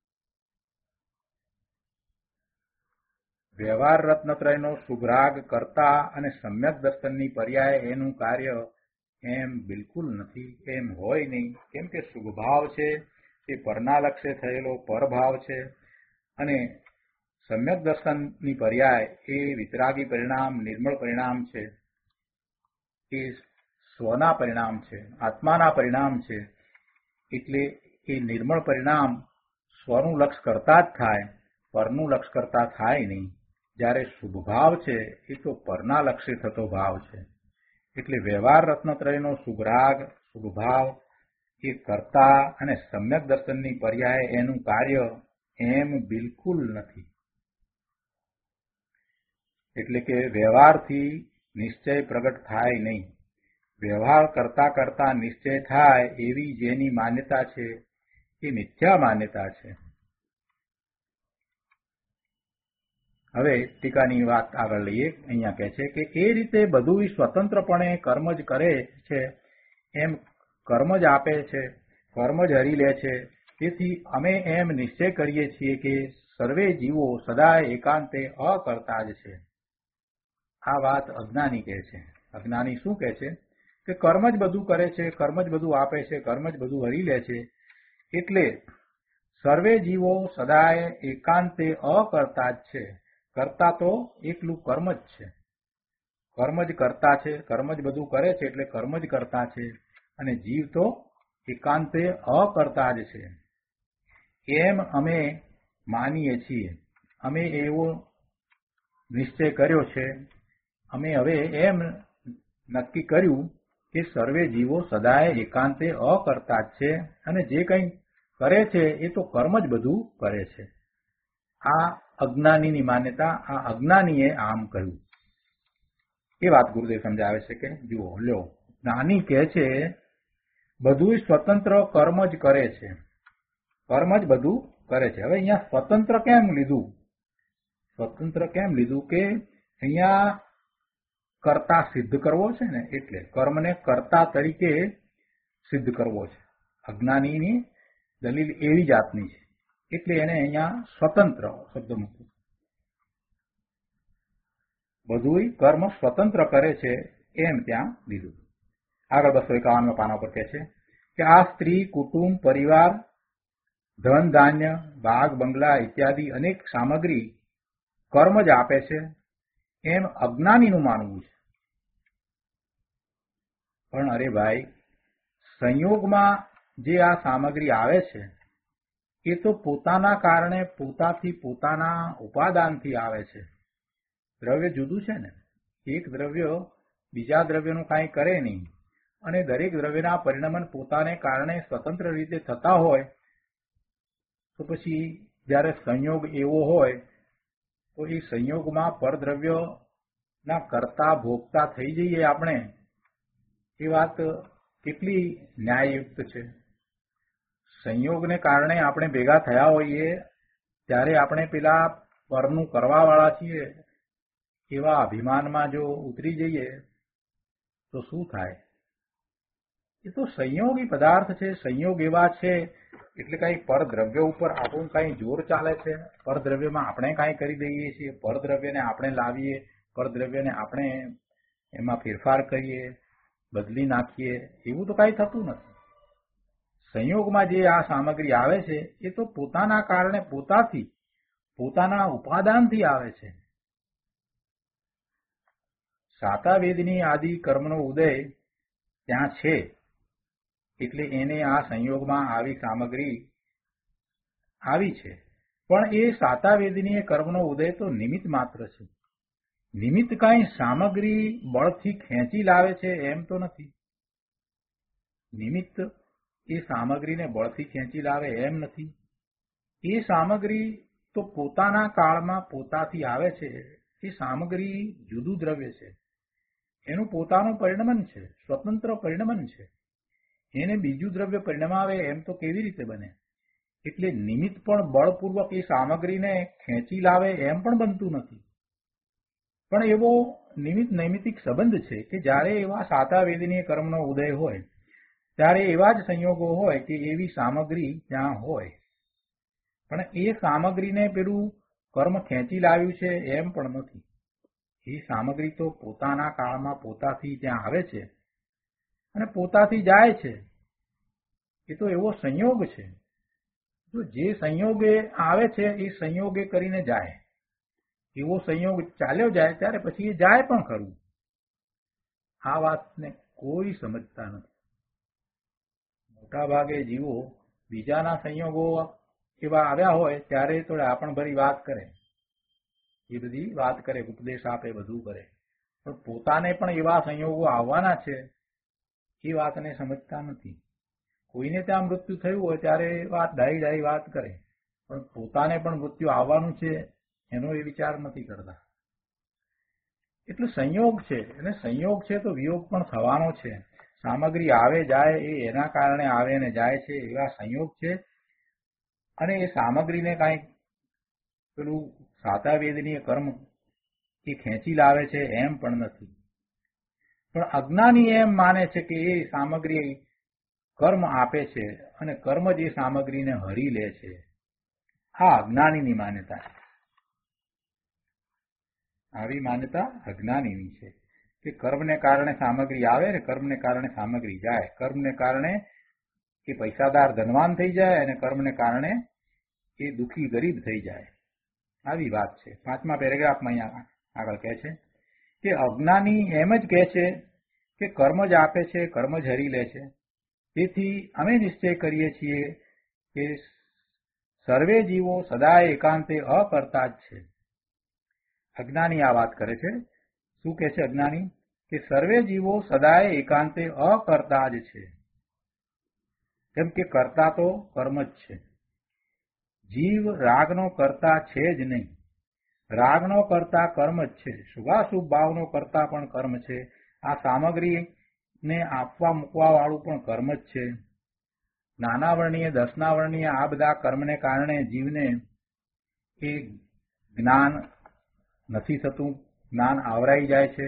વ્યવહાર રત્નત્રયનો શુભરાગ કરતા અને સમ્યક દર્શનની પર્યાય એનું કાર્ય એમ બિલકુલ નથી, એમ હોય નહીં. કેમ કે શુભભાવ છે તે પરના લક્ષ્ય થયેલો પરભાવ છે, અને સમ્યક દર્શનની પર્યાય એ વિતરાગી પરિણામ, નિર્મળ પરિણામ છે, એ સ્વના પરિણામ છે, આત્માના પરિણામ છે. એટલે એ નિર્મળ પરિણામ સ્વનું લક્ષ કરતા જ થાય, પરનું લક્ષ કરતા થાય નહીં. જ્યારે શુભભાવ છે એ તો પરના લક્ષ્ય થતો ભાવ છે. એટલે વ્યવહાર રત્નત્રયનો શુભરાગ, શુભભાવ એ કરતા અને સમ્યક દર્શનની પર્યાય એનું કાર્ય એમ બિલકુલ નથી. એટલે કે વ્યવહારથી નિશ્ચય પ્રગટ થાય નહીં. વ્યવહાર કરતા કરતા નિશ્ચય થાય એવી જેની માન્યતા છે એ મિથ્યા માન્યતા છે. હવે ટીકાની વાત આગળ લઈએ. અહીંયા કહે છે કે એ રીતે બધું સ્વતંત્રપણે કર્મ જ કરે છે, એમ કર્મ જ આપે છે, કર્મ જ હરી લે છે. તેથી અમે એમ નિશ્ચય કરીએ છીએ કે સર્વે જીવો સદાય એકાંતે અકર્તા જ છે. આ વાત અજ્ઞાની કહે છે. અજ્ઞાની શું કહે છે કે કર્મ જ બધું કરે છે, કર્મ જ બધું આપે છે, કર્મ જ બધું હરી લે છે. એટલે સર્વે જીવો સદાય એકાંતે અકર્તા જ છે. કરતા તો એકલું કર્મ જ છે, કર્મ જ કરતા છે, કર્મ જ બધું કરે છે, એટલે કર્મ જ કરતા છે. અને જીવ તો એકાંતે અકર્તા જ છે એમ અમે માનીએ છીએ. અમે એવો નિશ્ચય કર્યો છે. અમે હવે એમ નક્કી કર્યું કે સર્વે જીવો સદાય એકાંતે અકર્તા જ છે, અને જે કંઈ કરે છે એ તો કર્મ જ બધું કરે છે. આ અજ્ઞાનીની માન્યતા, આ અજ્ઞાનીએ આમ કહ્યું. એ વાત ગુરુદેવ સમજાવે છે કે જુઓ લ્યો, જ્ઞાની કહે છે બધું સ્વતંત્ર કર્મ જ કરે છે, કર્મ જ બધું કરે છે. હવે અહીંયા સ્વતંત્ર કેમ લીધું? સ્વતંત્ર કેમ લીધું કે અહીંયા કર્તા સિદ્ધ કરવો છે ને, એટલે કર્મને કર્તા તરીકે સિદ્ધ કરવો છે. અજ્ઞાનીની દલીલ એવી જાતની છે, એટલે એને અહીંયા સ્વતંત્ર શબ્દ મૂક્યો. બધું કર્મ સ્વતંત્ર કરે છે એમ ત્યાં લીધું. આગળ બસો એકાવનમાં પાના પર કહે છે કે આ સ્ત્રી, કુટુંબ, પરિવાર, ધન, ધાન્ય, બાગ, બંગલા ઇત્યાદિ અનેક સામગ્રી કર્મ જ આપે છે એમ અજ્ઞાનીનું માનવું છે. પણ અરે ભાઈ, સંયોગમાં જે આ સામગ્રી આવે છે એ તો પોતાના કારણે, પોતાથી, પોતાના ઉપાદાનથી આવે છે. દ્રવ્ય જુદું છે ને, એક દ્રવ્ય બીજા દ્રવ્યનું કાંઈ કરે નહીં, અને દરેક દ્રવ્યના પરિણમન પોતાને કારણે સ્વતંત્ર રીતે થતા હોય તો પછી જ્યારે સંયોગ એવો હોય તો એ સંયોગમાં પરદ્રવ્યના કરતા ભોગતા થઈ જઈએ આપણે, એ વાત કેટલી ન્યાયયુક્ત છે. સંયોગને કારણે આપણે ભેગા થયા હોઈએ ત્યારે આપણે પેલા પરનું કરવાવાળા છીએ એવા અભિમાનમાં જો ઉતરી જઈએ તો શું થાય? એ તો સંયોગી પદાર્થ છે. સંયોગ એવા છે એટલે કઈ પરદ્રવ્ય ઉપર આપણું કઈ જોર ચાલે છે, પરદ્રવ્યમાં આપણે કાંઈ કરી દઈએ છીએ, પરદ્રવ્યને આપણે લાવીએ, પરદ્રવ્યને આપણે એમાં ફેરફાર કરીએ, બદલી નાખીએ, એવું તો કાંઈ થતું નથી. સંયોગમાં જે આ સામગ્રી આવે છે એ તો પોતાના કારણે પોતાથી, પોતાના ઉપાદાનથી આવે છે. સાતાવેદની આદિ કર્મનો ઉદય ત્યાં છે એટલે એને આ સંયોગમાં આવી સામગ્રી આવી છે. પણ એ સાતાવેદની કર્મનો ઉદય તો નિમિત્ત માત્ર છે. નિમિત્ત કાંઈ સામગ્રી બળથી ખેંચી લાવે છે એમ તો નથી. નિમિત્ત એ સામગ્રીને બળથી ખેંચી લાવે એમ નથી. એ સામગ્રી તો પોતાના કાળમાં પોતાથી આવે છે. એ સામગ્રી જુદું દ્રવ્ય છે, એનું પોતાનું પરિણમન છે, સ્વતંત્ર પરિણમન છે. એને બીજું દ્રવ્ય પરિણમાવે એમ તો કેવી રીતે બને? એટલે નિમિત્ત પણ બળપૂર્વક એ સામગ્રીને ખેંચી લાવે એમ પણ બનતું નથી. પણ એવો નિમિત્ત નૈમિતિક સંબંધ છે કે જ્યારે એવા સાતાવેદનીય કર્મનો ઉદય હોય ત્યારે એવા જ સંયોગો હોય કે એવી સામગ્રી ત્યાં હોય. પણ એ સામગ્રીને પેલું કર્મ ખેંચી લાવ્યું છે એમ પણ નથી. એ સામગ્રી તો પોતાના કાળમાં પોતાથી ત્યાં આવે છે અને પોતાથી જાય છે. એ તો એવો સંયોગ છે. તો જે સંયોગે આવે છે એ સંયોગે કરીને જાય. એવો સંયોગ ચાલ્યો જાય ત્યારે પછી એ જાય પણ ખરું. આ વાતને કોઈ સમજતા નથી. મોટા ભાગે જીવો બીજાના સંયોગો એવા આવ્યા હોય ત્યારે તો આપણ ભરી વાત કરે, એ બધી વાત કરે, ઉપદેશ આપે, બધું કરે. પણ પોતાને પણ એવા સંયોગો આવવાના છે એ વાતને સમજતા નથી. કોઈને ત્યાં મૃત્યુ થયું હોય ત્યારે વાત ડાઈ ડાઈ વાત કરે, પણ પોતાને પણ મૃત્યુ આવવાનું છે એનો એ વિચાર નથી કરતા. એટલે સંયોગ છે, અને સંયોગ છે તો વિયોગ પણ થવાનો છે. સામગ્રી આવે જાય એ એના કારણે આવે અને જાય છે, એવા સંયોગ છે. અને એ સામગ્રીને કાંઈક પેલું સાતાવેદનીય કર્મ એ ખેંચી લાવે છે એમ પણ નથી. પણ અજ્ઞાની એમ માને છે કે એ સામગ્રી કર્મ આપે છે અને કર્મ જ એ સામગ્રીને હરી લે છે. આ અજ્ઞાનીની માન્યતા છે. આવી માન્યતા અજ્ઞાનીની છે કે કર્મને કારણે સામગ્રી આવે ને કર્મને કારણે સામગ્રી જાય. કર્મને કારણે એ પૈસાદાર ધનવાન થઈ જાય અને કર્મને કારણે એ દુઃખી ગરીબ થઈ જાય. આવી વાત છે. પાંચમા પેરેગ્રાફમાં અહીંયા આગળ કહે છે કે અજ્ઞાની એમ જ કહે છે કે કર્મ જ આપે છે, કર્મ જ હરી લે છે. તેથી અમે નિશ્ચય કરીએ છીએ કે સર્વે જીવો સદાય એકાંતે અકર્તા જ છે. અજ્ઞાની આ વાત કરે છે. શું કહે છે અજ્ઞાની? કે સર્વે જીવો સદાય એકાંતે અકર્તા જ છે. કેમ કે કર્તા તો કર્મ જ છે. જીવ રાગનો કર્તા છે જ નહીં. રાગનો કર્તા કર્મ જ છે. શુભાશુભ ભાવનો કર્તા પણ કર્મ છે. આ સામગ્રીને આપવા મૂકવા વાળું પણ કર્મ જ છે. નાના વર્ણીય, દસના વર્ણીય આ બધા કર્મને કારણે જીવને એ જ્ઞાન નથી થતું, જ્ઞાન આવરાઈ જાય છે.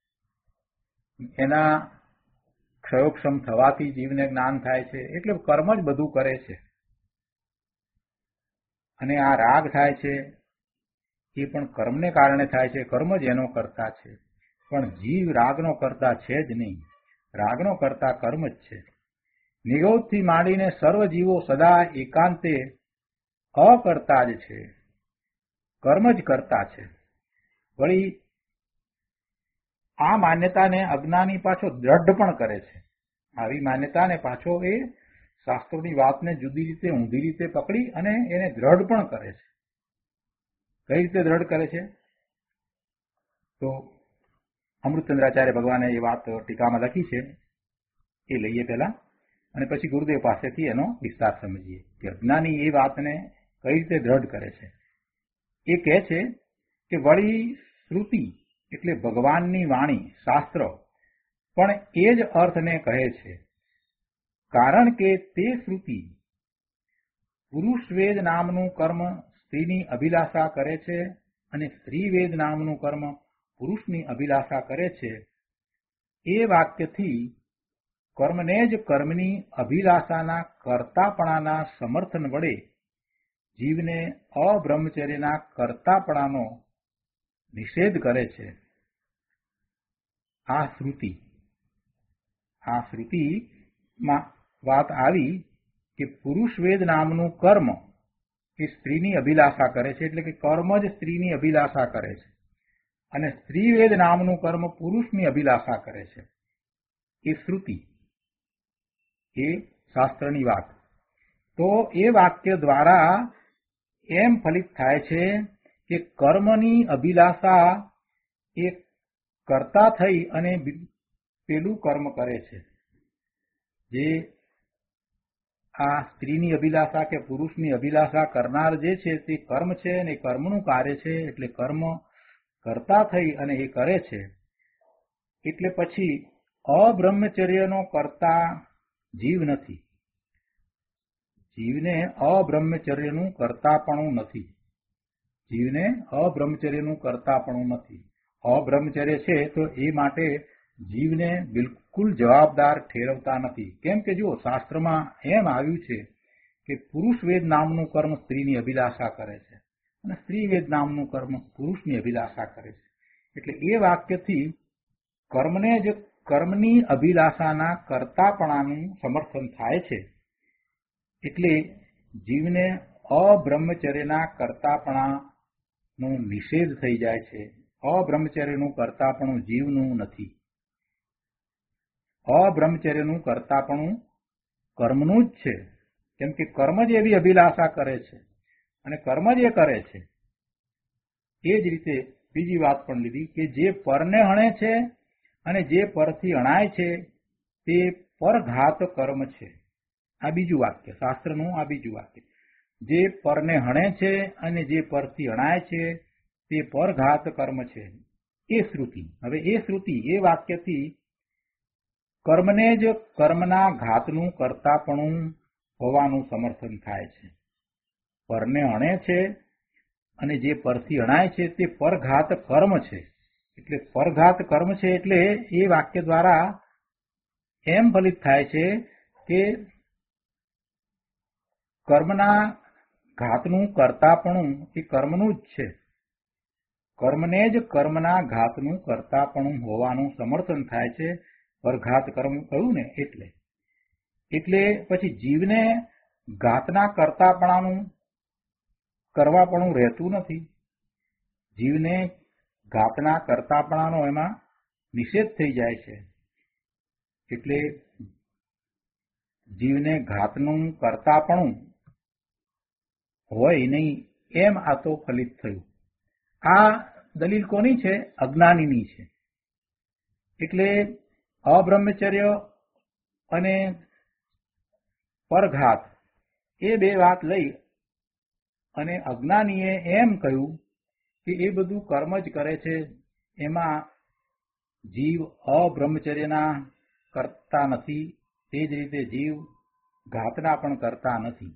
એના ક્ષયોક્ષમ થવાથી જીવને જ્ઞાન થાય છે. એટલે કર્મ જ બધું કરે છે. અને આ રાગ થાય છે એ પણ કર્મને કારણે થાય છે. કર્મ જ એનો કર્તા છે. પણ જીવ રાગનો કર્તા છે જ નહીં. રાગનો કર્તા કર્મ જ છે. નિરોધથી માંડીને સર્વ જીવો સદા એકાંતે અકર્તા જ છે. કર્મ જ કરતા છે. વળી આ માન્યતાને અજ્ઞાની પાછો દ્રઢ પણ કરે છે. આવી માન્યતાને પાછો એ શાસ્ત્રોની વાતને જુદી રીતે, ઊંધી રીતે પકડી અને એને દ્રઢ પણ કરે છે. કઈ રીતે દ્રઢ કરે છે? તો અમૃતચંદ્રાચાર્ય ભગવાને એ વાત ટીકામાં લખી છે, એ લઈએ પહેલા અને પછી ગુરુદેવ પાસેથી એનો વિસ્તાર સમજીએ કે અજ્ઞાની એ વાતને કઈ રીતે દ્રઢ કરે છે. એ કહે છે કે વળી શ્રુતિ એટલે ભગવાનની વાણી, શાસ્ત્ર પણ એ જ અર્થને કહે છે. કારણ કે તે શ્રુતિ પુરુષવેદ નામનું કર્મ સ્ત્રીની અભિલાષા કરે છે અને સ્ત્રીવેદ નામનું કર્મ પુરુષની અભિલાષા કરે છે. એ વાક્યથી કર્મને જ કર્મની અભિલાષાના કર્તાપણાના સમર્થન વડે જીવને અબ્રહ્મચર્યના કર્તાપણાનો નિષેધ કરે છે. આ શ્રુતિ આ શ્રુતિમાં વાત આવી કે પુરુષવેદ નામનું કર્મ એ સ્ત્રીની અભિલાષા કરે છે, એટલે કે કર્મ જ સ્ત્રીની અભિલાષા કરે છે, અને સ્ત્રીવેદ નામનું કર્મ પુરુષની અભિલાષા કરે છે. એ શ્રુતિ, એ શાસ્ત્રની વાત. તો એ વાક્ય દ્વારા એમ ફલિત થાય છે કે કર્મની અભિલાષા એ કરતા થઈ અને પેલું કર્મ કરે છે. જે આ સ્ત્રીની અભિલાષા કે પુરુષની અભિલાષા કરનાર જે છે તે કર્મ છે અને કર્મનું કાર્ય છે, એટલે કર્મ કરતા થઈ અને એ કરે છે. એટલે પછી અબ્રહ્મચર્યનો કરતા જીવ નથી. જીવને અબ્રહ્મચર્યનું કરતાપણું નથી. જીવને અબ્રહ્મચર્યનું કરતાપણું નથી. અબ્રહ્મચર્ય છે તો એ માટે જીવને બિલકુલ જવાબદાર ઠેરવતા નથી. કેમ કે જો શાસ્ત્રમાં એમ આવ્યું છે કે પુરુષવેદ નામનું કર્મ સ્ત્રીની અભિલાષા કરે છે અને સ્ત્રીવેદ નામનું કર્મ પુરુષની અભિલાષા કરે છે. એટલે એ વાક્યથી કર્મને જ કર્મની અભિલાષાના કરતાપણાનું સમર્થન થાય છે. એટલે જીવને અબ્રહ્મચર્યના કરતાપણાનો નિષેધ થઈ જાય છે. અબ્રહ્મચર્યનું કરતાપણું જીવનું નથી. અબ્રહ્મચર્યનું કરતાપણું કર્મનું જ છે. કેમ કે કર્મ જ એવી અભિલાષા કરે છે અને કર્મ જ એ કરે છે. એ જ રીતે બીજી વાત પણ લીધી કે જે પરને હણે છે અને જે પરથી હણાય છે તે પરઘાત કર્મ છે. આ બીજું વાક્ય શાસ્ત્રનું. આ બીજું વાક્ય જે પરને હણે છે અને જે પરથી હણાય છે તે પરઘાત કર્મ છે. એ શ્રુતિ. હવે એ શ્રુતિ એ વાક્યથી કર્મને જ કર્મના ઘાતનું કરતાપણું હોવાનું સમર્થન થાય છે. પરને હણે છે અને જે પરથી હણાય છે તે પરઘાત કર્મ છે. એટલે પરઘાત કર્મ છે એટલે એ વાક્ય દ્વારા એમ ફલિત થાય છે કે કર્મના ઘાતનું કરતાપણું એ કર્મનું જ છે. કર્મને જ કર્મના ઘાતનું કરતાપણું હોવાનું સમર્થન થાય છે. પરઘાત કર્મ કહ્યું ને એટલે એટલે પછી જીવને ઘાતના કરતાપણાનું કરવાપણું રહેતું નથી. જીવને ઘાતના કરતાપણાનો એમાં નિષેધ થઈ જાય છે. એટલે જીવને ઘાતનું કરતાપણું હોય નહીં એમ આ તો ફલિત થયું. આ દલીલ કોની છે? અજ્ઞાનીની છે. એટલે અબ્રહ્મચર્ય અને પરઘાત એ બે વાત લઈ અને અજ્ઞાનીએ એમ કહ્યું કે એ બધું કર્મ જ કરે છે, એમાં જીવ અબ્રહ્મચર્યના કરતા નથી, તે જ રીતે જીવ ઘાતના પણ કરતા નથી.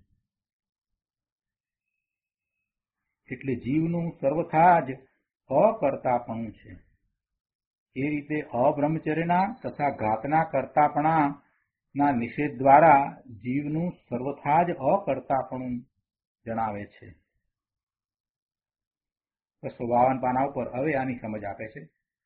એટલે જીવનું સર્વથા જ અકર્તાપણું છે. એ રીતે અબ્રહ્મચર્યના તથા ઘાતના કરતાપણાના નિષેધ દ્વારા જીવનું સર્વથા જ અકર્તાપણું જણાવે છે. બસો બાવન પાના ઉપર હવે આની સમજ આપે છે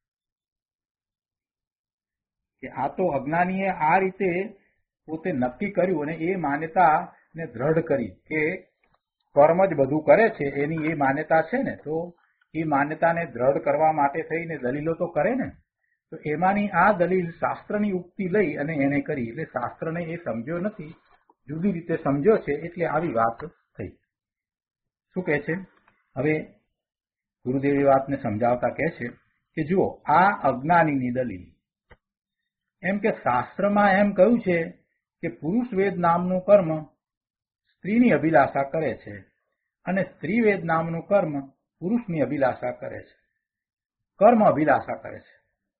કે આ તો અજ્ઞાનીએ આ રીતે પોતે નક્કી કર્યું અને એ માન્યતાને દ્રઢ કરી કે કર્મ જ બધું કરે છે. એની એ માન્યતા છે ને, તો એ માન્યતાને દ્રઢ કરવા માટે થઈને દલીલો તો કરે ને. તો એમાંની આ દલીલ શાસ્ત્રની ઉક્તિ લઈ અને એને કરી. એટલે શાસ્ત્રને એ સમજ્યો નથી, જુદી રીતે સમજ્યો છે. એટલે આવી વાત થઈ. શું કહે છે? હવે ગુરુદેવી વાતને સમજાવતા કહે છે કે જુઓ, આ અજ્ઞાનીની દલીલ. એમ કે શાસ્ત્રમાં એમ કહ્યું છે કે પુરુષવેદ નામનું કર્મ સ્ત્રીની અભિલાષા કરે છે અને સ્ત્રીવેદ નામનું કર્મ પુરુષની અભિલાષા કરે છે. કર્મ અભિલાષા કરે છે.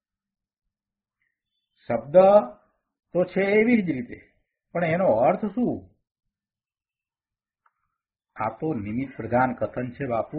શબ્દ તો છે એવી જ રીતે, પણ એનો અર્થ શું? આ તો નિમિત્ત પ્રધાન કથન છે બાપુ.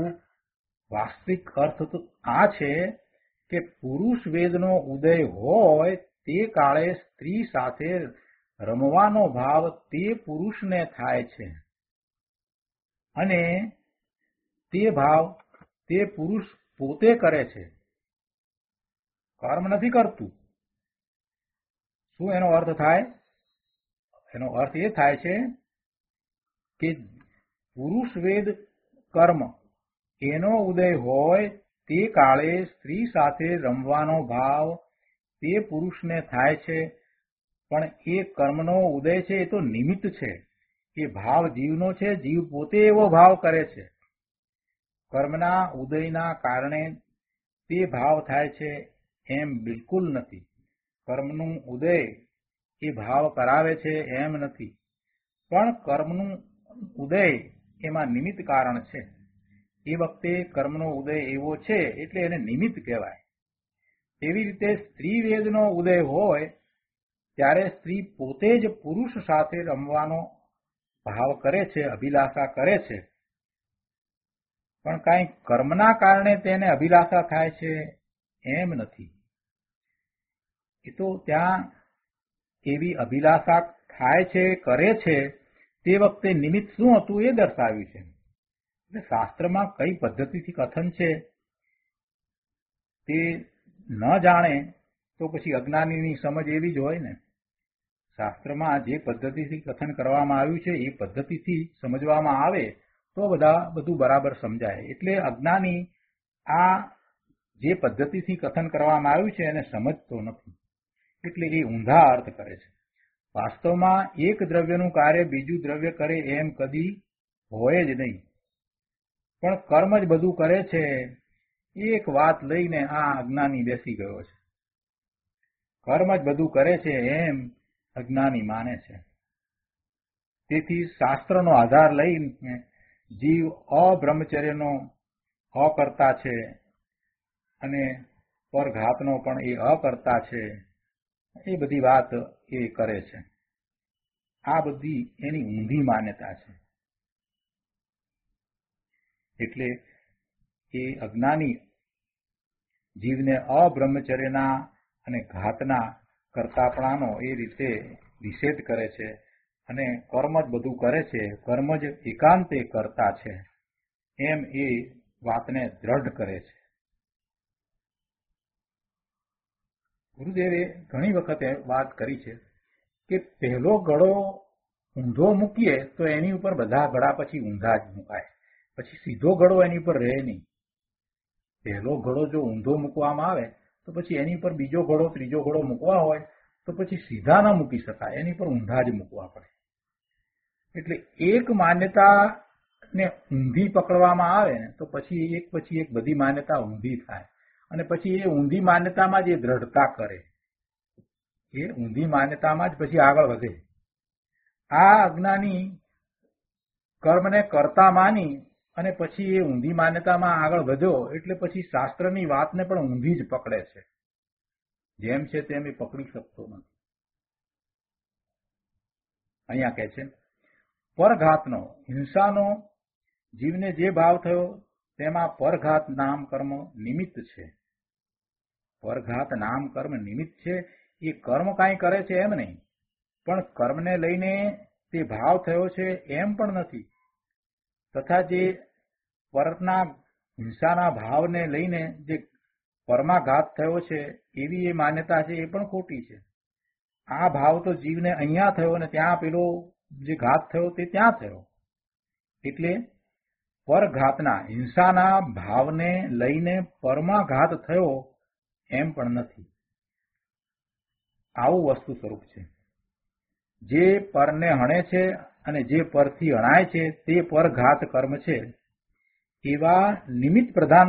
વાસ્તવિક અર્થ તો આ છે કે પુરુષ વેદનો ઉદય હોય તે કાળે સ્ત્રી સાથે રમવાનો ભાવ તે પુરુષને થાય છે અને તે ભાવ તે પુરુષ પોતે કરે છે, કર્મ નથી કરતું. શું એનો અર્થ થાય? એનો અર્થ એ થાય છે કે પુરુષ વેદ કર્મ એનો ઉદય હોય તે કાળે સ્ત્રી સાથે રમવાનો ભાવ તે પુરુષને થાય છે, પણ એ કર્મનો ઉદય છે એ તો નિમિત્ત છે. એ ભાવ જીવનો છે, જીવ પોતે એવો ભાવ કરે છે. કર્મના ઉદયના કારણે તે ભાવ થાય છે એમ બિલકુલ નથી. કર્મનું ઉદય એ ભાવ કરાવે છે એમ નથી, પણ કર્મનું ઉદય એમાં નિમિત્ત કારણ છે. એ વખતે કર્મનો ઉદય એવો છે એટલે એને નિમિત્ત કહેવાય. એવી રીતે સ્ત્રી વેદનો ઉદય હોય ત્યારે સ્ત્રી પોતે જ પુરુષ સાથે રમવાનો ભાવ કરે છે, અભિલાષા કરે છે, પણ કાંઈ કર્મના કારણે તેને અભિલાષા થાય છે એમ નથી. એ તો ત્યાં એવી અભિલાષા થાય છે, કરે છે, તે વખતે નિમિત્ત શું હતું એ દર્શાવ્યું છે. એટલે શાસ્ત્રમાં કઈ પદ્ધતિથી કથન છે તે ન જાણે તો પછી અજ્ઞાનીની સમજ એવી જ હોય ને. શાસ્ત્રમાં જે પદ્ધતિથી કથન કરવામાં આવ્યું છે એ પદ્ધતિથી સમજવામાં આવે તો બધા બધું બરાબર સમજાય. એટલે અજ્ઞાની આ જે પદ્ધતિથી કથન કરવામાં આવ્યું છે એને સમજતો નથી, એટલે એ ઊંધા અર્થ કરે છે. વાસ્તવમાં એક દ્રવ્યનું કાર્ય બીજું દ્રવ્ય કરે એમ કદી હોય જ નહીં, પણ કર્મ જ બધું કરે છે. એક વાત લઈને આ અજ્ઞાની બેસી ગયો છે. કર્મ જ બધું કરે છે એમ અજ્ઞાની માને છે. તેથી શાસ્ત્રનો આધાર લઈને જીવ અબ્રહ્મચર્યનો અકર્તા છે અને પરઘાતનો પણ એ અકર્તા છે, એ બધી વાત એ કરે છે. આ બધી એની ઊંધી માન્યતા છે. એટલે એ અજ્ઞાની જીવને અબ્રહ્મચર્યના અને ઘાતના કરતાપણાનો એ રીતે નિષેધ કરે છે અને કર્મ જ બધું કરે છે, કર્મ જ એકાંતે કરતા છે એમ એ વાતને દ્રઢ કરે છે. ગુરુદેવે ઘણી વખતે વાત કરી છે કે પહેલો ગળો ઊંધો મૂકીએ તો એની ઉપર બધા ગળા પછી ઊંધા જ મુકાય, પછી સીધો ગળો એની ઉપર રહે નહીં. પહેલો ગળો જો ઊંધો મૂકવામાં આવે તો પછી એની પર બીજો ઘોડો ત્રીજો ઘોડો મૂકવા હોય તો પછી સીધા ના મૂકી શકાય, એની પર ઊંધા જ મૂકવા પડે. એટલે એક માન્યતા ને ઊંધી પકડવામાં આવે ને તો પછી એક પછી એક બધી માન્યતા ઊંધી થાય અને પછી એ ઊંધી માન્યતામાં જ એ દ્રઢતા કરે, એ ઊંધી માન્યતામાં જ પછી આગળ વધે. આ અજ્ઞાની કર્મને કરતા માની અને પછી એ ઊંધી માન્યતામાં આગળ વધ્યો એટલે પછી શાસ્ત્રની વાતને પણ ઊંધી જ પકડે છે. જેમ છે તેમ એ પકડી શકતો નથી. અહીંયા કહે છે પરઘાતનો, હિંસાનો જીવને જે ભાવ થયો તેમાં પરઘાત નામ કર્મ નિમિત્ત છે. પરઘાત નામ કર્મ નિમિત્ત છે. એ કર્મ કાંઈ કરે છે એમ નહીં, પણ કર્મને લઈને તે ભાવ થયો છે એમ પણ નથી. તથા જે પરના હિંસાના ભાવને લઈને જે પરમાઘાત થયો છે એવી એ માન્યતા છે એ પણ ખોટી છે. આ ભાવ તો જીવને અહીંયા થયો અને ત્યાં પેલો જે ઘાત થયો તે ત્યાં થયો. એટલે પરઘાતના હિંસાના ભાવને લઈને પરમાઘાત થયો એમ પણ નથી. આવું વસ્તુ સ્વરૂપ છે. જે પરને હણે છે અને જે પરથી હણાય છે તે પરઘાત કર્મ છે. એવા નિમિત્ત પ્રધાન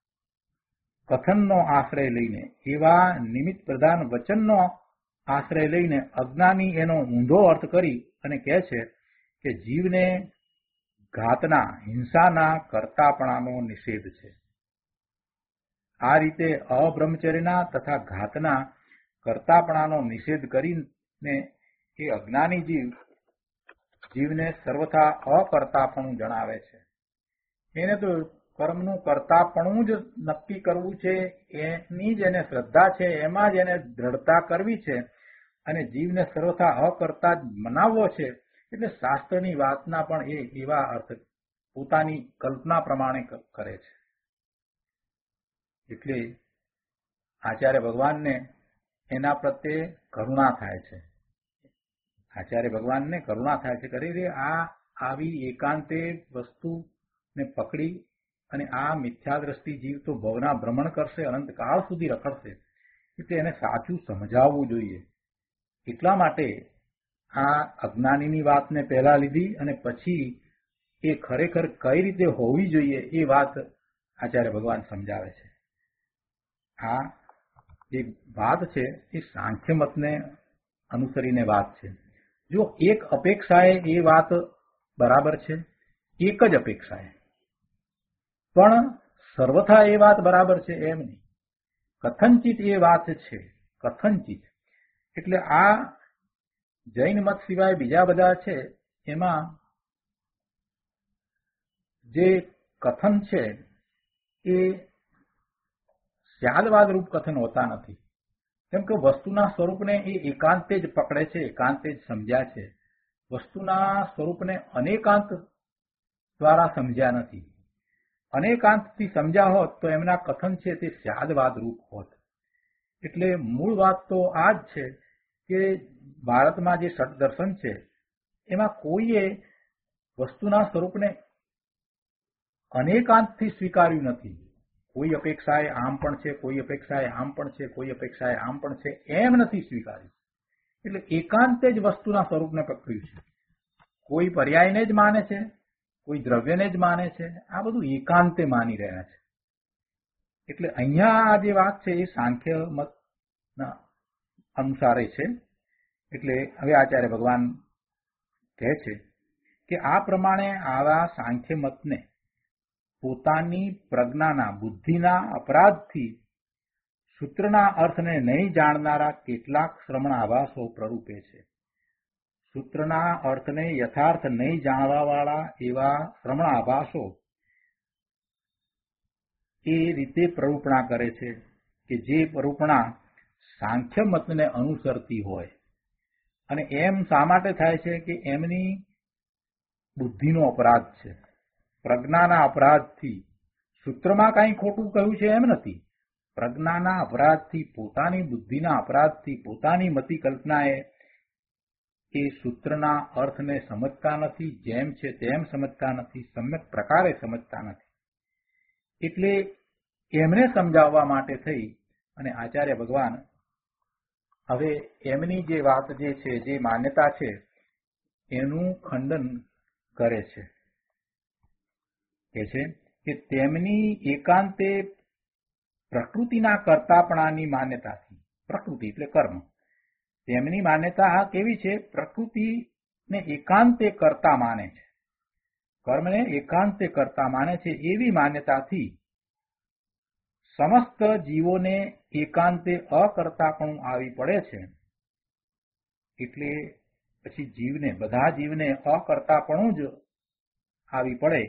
કથનનો આશ્રય લઈને, એવા નિમિત્ત પ્રધાન વચનનો આશ્રય લઈને અજ્ઞાની એનો ઊંધો અર્થ કરી અને કહે છે કે જીવને ઘાતના હિંસાના કરતાપણાનો નિષેધ છે. આ રીતે અબ્રહ્મચર્યના તથા ઘાતના કરતાપણાનો નિષેધ કરીને એ અજ્ઞાની જીવ જીવને સર્વથા અકર્તાપણું જણાવે છે. એને તો કર્મનું કરતાપણું જ નક્કી કરવું છે, એની જ એને શ્રદ્ધા છે, એમાં જ એને દ્રઢતા કરવી છે અને જીવને સર્વથા અકર્તા જ મનાવવો છે. એટલે શાસ્ત્રની વાતના પણ એ એવા અર્થ પોતાની કલ્પના પ્રમાણે કરે છે. એટલે આચાર્ય ભગવાનને એના પ્રત્યે કરુણા થાય છે. આચાર્ય ભગવાનને કરુણા થાય છે કરી આ આવી એકાંતે વસ્તુને પકડી અને આ મિથ્યા દ્રષ્ટિ જીવ તો ભવના ભ્રમણ કરશે, અનંતકાળ સુધી રખડશે. એટલે એને સાચું સમજાવવું જોઈએ. એટલા માટે આ અજ્ઞાનીની વાતને પહેલા લીધી અને પછી એ ખરેખર કઈ રીતે હોવી જોઈએ એ વાત આચાર્ય ભગવાન સમજાવે છે. આ જે વાત છે એ સાંખ્ય મતને અનુસરીને વાત છે. જો એક અપેક્ષાએ એ વાત બરાબર છે, એક જ અપેક્ષાએ, પણ સર્વથા એ વાત બરાબર છે એમ નહીં. કથનચિત એ વાત છે, કથનચિત. એટલે આ જૈન મત સિવાય બીજા બધા છે એમાં જે કથન છે એ સ્યાદવાદ રૂપ કથન હોતા નથી. કેમ કે વસ્તુના સ્વરૂપને એ એકાંતે જ પકડે છે, એકાંતે જ સમજ્યા છે. વસ્તુના સ્વરૂપને અનેકાંત દ્વારા સમજ્યા નથી. અનેકાંતથી સમજ્યા હોત તો એમના કથન છે તે સ્યાદવાદ રૂપ હોત. એટલે મૂળ વાત તો આ જ છે કે ભારતમાં જે ષટ દર્શન છે એમાં કોઈએ વસ્તુના સ્વરૂપને અનેકાંતથી સ્વીકાર્યું નથી. કોઈ અપેક્ષાએ આમ પણ છે, કોઈ અપેક્ષાએ આમ પણ છે, કોઈ અપેક્ષાએ આમ પણ છે, એમ નથી સ્વીકાર્યું. એટલે એકાંતે જ વસ્તુના સ્વરૂપને પકડ્યું છે. કોઈ પર્યાયને જ માને છે, કોઈ દ્રવ્યને જ માને છે. આ બધું એકાંતે માની રહ્યા છે. એટલે અહીંયા આ જે વાત છે એ સાંખ્ય મતના અનુસારે છે. એટલે હવે આચાર્ય ભગવાન કહે છે કે આ પ્રમાણે આવા સાંખ્ય મતને પોતાની પ્રજ્ઞાના બુદ્ધિના અપરાધથી સૂત્રના અર્થને નહીં જાણનારા કેટલાક શ્રમણ આભાસો પ્રરૂપે છે. સૂત્રના અર્થને યથાર્થ નહીં જાણવાવાળા એવા શ્રમણ આભાસો એ રીતે પ્રરૂપણા કરે છે કે જે પ્રરૂપણા સાંખ્ય મતને અનુસરતી હોય. અને એમ શા માટે થાય છે કે એમની બુદ્ધિનો અપરાધ છે. પ્રજ્ઞાના અપરાધથી, સૂત્રમાં કાંઈ ખોટું કહ્યું છે એમ નથી, પ્રજ્ઞાના અપરાધથી, પોતાની બુદ્ધિના અપરાધથી, પોતાની મતિ કલ્પનાએ એ સૂત્રના અર્થને સમજતા નથી, જેમ છે તેમ સમજતા નથી, સમ્યક પ્રકારે સમજતા નથી. એટલે એમને સમજાવવા માટે થઈ અને આચાર્ય ભગવાન હવે એમની જે વાત જે છે, જે માન્યતા છે એનું ખંડન કરે છે. કે છે કે તેમની એકાંતે પ્રકૃતિના કર્તાપણાની માન્યતાથી, પ્રકૃતિ એટલે કર્મ, તેમની માન્યતા કેવી છે? પ્રકૃતિને એકાંતે કર્તા માને છે, કર્મને એકાંતે કર્તા માને છે. એવી માન્યતાથી સમસ્ત જીવોને એકાંતે અકર્તાપણું આવી પડે છે. એટલે પછી જીવને, બધા જીવને અકર્તાપણું જ આવી પડે.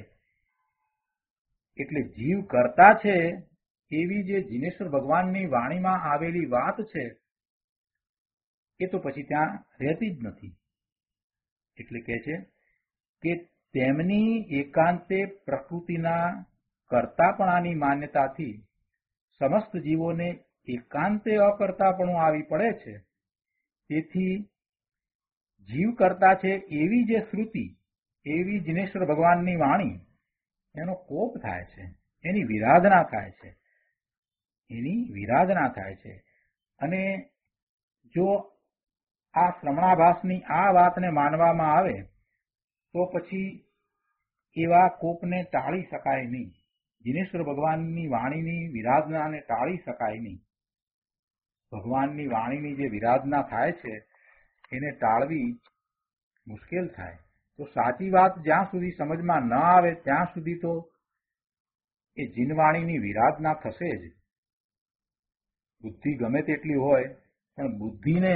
એટલે જીવ કરતા છે એવી જે જીનેશ્વર ભગવાનની વાણીમાં આવેલી વાત છે એ તો પછી ત્યાં રહેતી જ નથી. એટલે કહે છે કે તેમની એકાંતે પ્રકૃતિના કર્તાપણાની માન્યતાથી સમસ્ત જીવોને એકાંતે અકર્તાપણું આવી પડે છે. તેથી જીવ કરતા છે એવી જે શ્રુતિ, એવી જીનેશ્વર ભગવાનની વાણી, એનો કોપ થાય છે, એની વિરાધના થાય છે, એની વિરાધના થાય છે. અને જો આ શ્રમણાભાસની આ વાતને માનવામાં આવે તો પછી એવા કોપને ટાળી શકાય નહીં. જીનેશ્વર ભગવાનની વાણીની વિરાધનાને ટાળી શકાય નહીં. ભગવાનની વાણીની જે વિરાધના થાય છે એને ટાળવી મુશ્કેલ થાય. તો સાચી વાત જ્યાં સુધી સમજમાં ન આવે ત્યાં સુધી તો એ જીનવાણીની વિરાધના થશે જ. બુદ્ધિ ગમે તેટલી હોય પણ બુદ્ધિને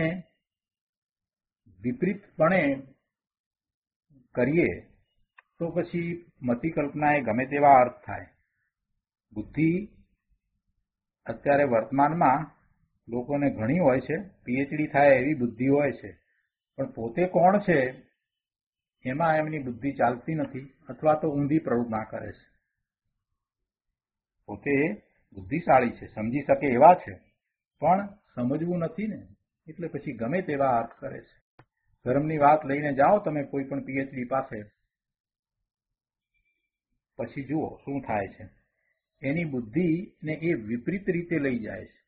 વિપરીતપણે કરીએ તો પછી મતિ કલ્પના એ ગમે તેવા અર્થ થાય. બુદ્ધિ અત્યારે વર્તમાનમાં લોકોને ઘણી હોય છે, પીએચડી થાય એવી બુદ્ધિ હોય છે, પણ પોતે કોણ છે એમાં એમની બુદ્ધિ ચાલતી નથી, અથવા તો ઊંધી પ્રવૃત્તિ કરે છે. પોતે બુદ્ધિશાળી છે, સમજી શકે એવા છે, પણ સમજવું નથી ને, એટલે પછી ગમે તેવા અર્થ કરે છે. ધર્મની વાત લઈને જાઓ તમે કોઈ પણ પીએચડી પાસે, પછી જુઓ શું થાય છે. એની બુદ્ધિને એ વિપરીત રીતે લઈ જાય છે.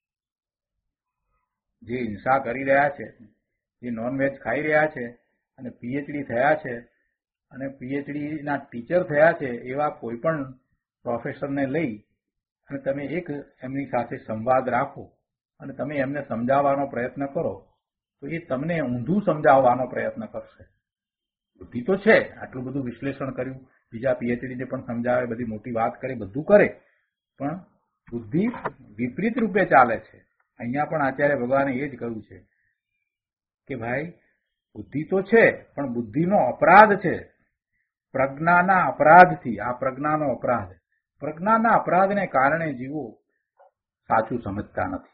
જે હિંસા કરી રહ્યા છે, જે નોનવેજ ખાઈ રહ્યા છે અને પીએચડી થયા છે અને પીએચડીના ટીચર થયા છે, એવા કોઈ પણ પ્રોફેસરને લઈ અને તમે એક એમની સાથે સંવાદ રાખો અને તમે એમને સમજાવવાનો પ્રયત્ન કરો, તો એ તમને ઊંધું સમજાવવાનો પ્રયત્ન કરશે. બુદ્ધિ તો છે, આટલું બધું વિશ્લેષણ કર્યું, બીજા પીએચડીને પણ સમજાવે, બધી મોટી વાત કરે, બધું કરે, પણ બુદ્ધિ વિપરીત રૂપે ચાલે છે. અહીંયા પણ આચાર્ય ભગવાને એ જ કહ્યું છે કે ભાઈ બુદ્ધિ તો છે, પણ બુદ્ધિનો અપરાધ છે. પ્રજ્ઞાના અપરાધથી, આ પ્રજ્ઞાનો અપરાધ, પ્રજ્ઞાના અપરાધને કારણે જીવો સાચું સમજતા નથી.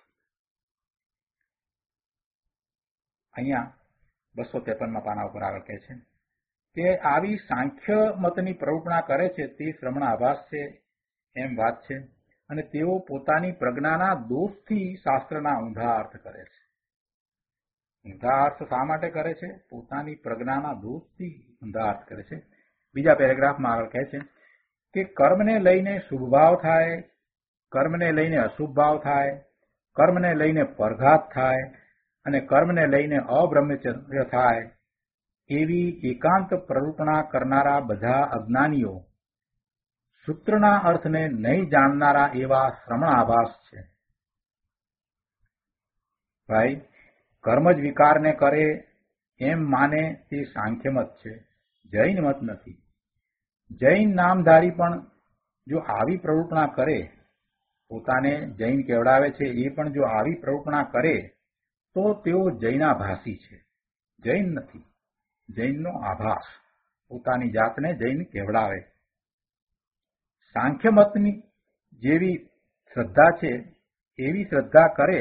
અહીંયા બસો ત્રેપનમાં પાના ઉપર આગળ કહે છે કે આવી સાંખ્ય મતની પ્રવૃત્તિ કરે છે તે શ્રમણ આભાસ છે એમ વાત છે, અને તેઓ પોતાની પ્રજ્ઞાના દોષથી શાસ્ત્રના ઊંધા અર્થ કરે છે. ઊંધા અર્થ શા માટે કરે છે? પોતાની પ્રજ્ઞાના દોષથી ઊંધા અર્થ કરે છે. બીજા પેરેગ્રાફમાં આગળ કહે છે કે કર્મને લઈને શુભ ભાવ થાય, કર્મને લઈને અશુભ ભાવ થાય, કર્મને લઈને પરઘાત થાય અને કર્મને લઈને અબ્રહ્મચર્ય થાય, એવી એકાંત પ્રવૃત્તિ કરનારા બધા અજ્ઞાનીઓ સૂત્રના અર્થને નહીં જાણનારા એવા શ્રમણાભાસ છે. ભાઈ, કર્મ જ વિકારને કરે એમ માને તે સાંખ્યમત છે, જૈન મત નથી. જૈન નામધારી પણ જો આવી પ્રવૃત્તિ કરે, પોતાને જૈન કહેવડાવે છે, એ પણ જો આવી પ્રવૃત્તિ કરે તો તેઓ જૈનાભાસી છે, જૈન નથી. જૈનનો આભાસ, પોતાની જાતને જૈન કહેવડાવે. સાંખ્ય મતની જેવી શ્રદ્ધા છે એવી શ્રદ્ધા કરે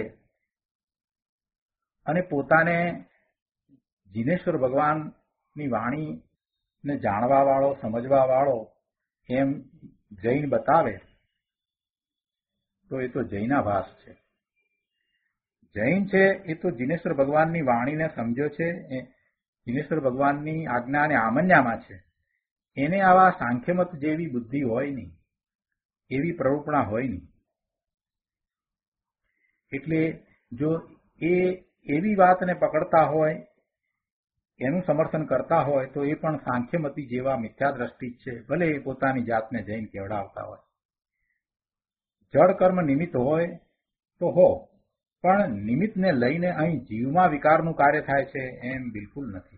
અને પોતાને જીનેશ્વર ભગવાનની વાણીને જાણવા વાળો, સમજવા વાળો એમ જૈન બતાવે તો એ તો જૈનાભાસ છે. જૈન છે એ તો જીનેશ્વર ભગવાનની વાણીને સમજ્યો છે, જીનેશ્વર ભગવાનની આજ્ઞાને આમન્યામાં છે. એને આવા સાંખ્યમત જેવી બુદ્ધિ હોય નહીં, એવી પ્રવૃત્તિ હોય નહીં. એટલે જો એ એવી વાતને પકડતા હોય, એનું સમર્થન કરતા હોય, તો એ પણ સાંખ્યમતી જેવા મિથ્યા દ્રષ્ટિ જ છે, ભલે એ પોતાની જાતને જૈન કહેવડાવતા હોય. જળ કર્મ નિમિત્ત હોય તો હો, પણ નિમિત્તને લઈને અહીં જીવમાં વિકારનું કાર્ય થાય છે એમ બિલકુલ નથી.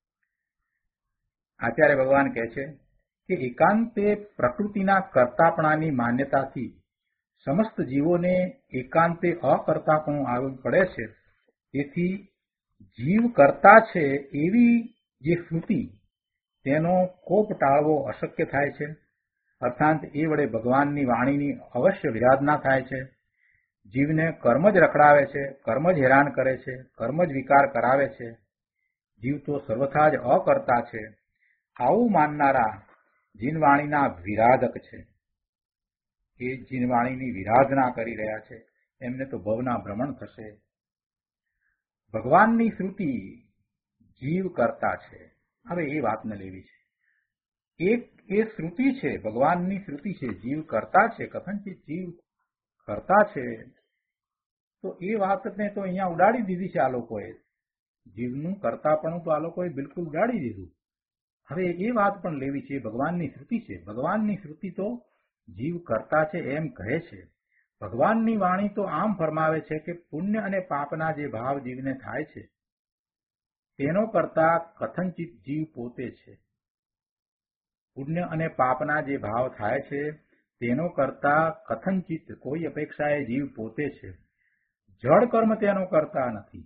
આચાર્ય ભગવાન કહે છે કે એકાંતે પ્રકૃતિના કર્તાપણાની માન્યતાથી સમસ્ત જીવોને એકાંતે અકર્તાપણું આવી પડે છે. તેથી જીવ કરતા છે એવી જે શ્રુતિ, તેનો કોપ ટાળવો અશક્ય થાય છે. અર્થાત એ વડે ભગવાનની વાણીની અવશ્ય વિરાધના થાય છે. જીવને કર્મ જ રખડાવે છે, કર્મ જ હેરાન કરે છે, કર્મ જ વિકાર કરાવે છે. જીવ તો સર્વથા જ અકર્તા છે. આવું માનનારા જીનવાણીના વિરાધક છે. એ જીનવાણીની વિરાધના કરી રહ્યા છે, એમને તો ભવના ભ્રમણ થશે. ભગવાનની શ્રુતિ જીવ કરતા છે. હવે એ વાતને લેવી છે. એક એ શ્રુતિ છે, ભગવાનની શ્રુતિ છે, જીવ કરતા છે, કથનચિત જીવ કરતા છે, તો એ વાતને તો અહીંયા ઉડાડી દીધી છે આ લોકોએ. જીવનું કરતાપણું તો આ લોકોએ બિલકુલ ઉડાડી દીધું. હવે એ વાત પણ લેવી છે. ભગવાનની શ્રુતિ છે, ભગવાનની શ્રુતિ તો જીવ કરતા છે એમ કહે છે. ભગવાનની વાણી તો આમ ફરમાવે છે કે પુણ્ય અને પાપના જે ભાવ જીવને થાય છે તેનો કરતા કથનચિત જીવ પોતે છે. પુણ્ય અને પાપના જે ભાવ થાય છે તેનો કરતા કથનચિત કોઈ અપેક્ષાએ જીવ પોતે છે. જળ કર્મ તેનો કરતા નથી.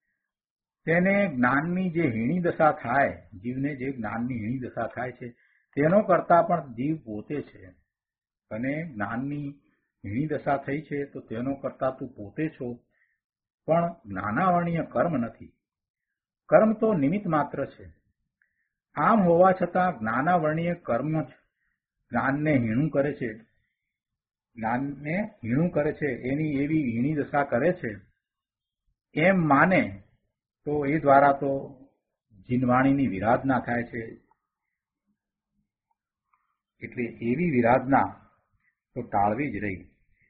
તેને જ્ઞાનની જે હીણી દશા થાય, જીવને જે જ્ઞાનની હીણી દશા થાય છે, તેનો કરતા પણ જીવ પોતે છે. અને જ્ઞાનની હીણી દશા થઈ છે તો તેનો કરતા તું પોતે છો, પણ જ્ઞાનાવર્ણીય કર્મ નથી. કર્મ તો નિમિત્ત માત્ર છે. આમ હોવા છતાં જ્ઞાનાવર્ણીય કર્મ જ જ્ઞાનને હીણું કરે છે, જ્ઞાનને હીણું કરે છે, એની એવી હીણી દશા કરે છે એમ માને તો એ દ્વારા તો જીનવાણીની વિરાધના થાય છે. એટલે એવી વિરાધના તો ટાળવી જ રહી.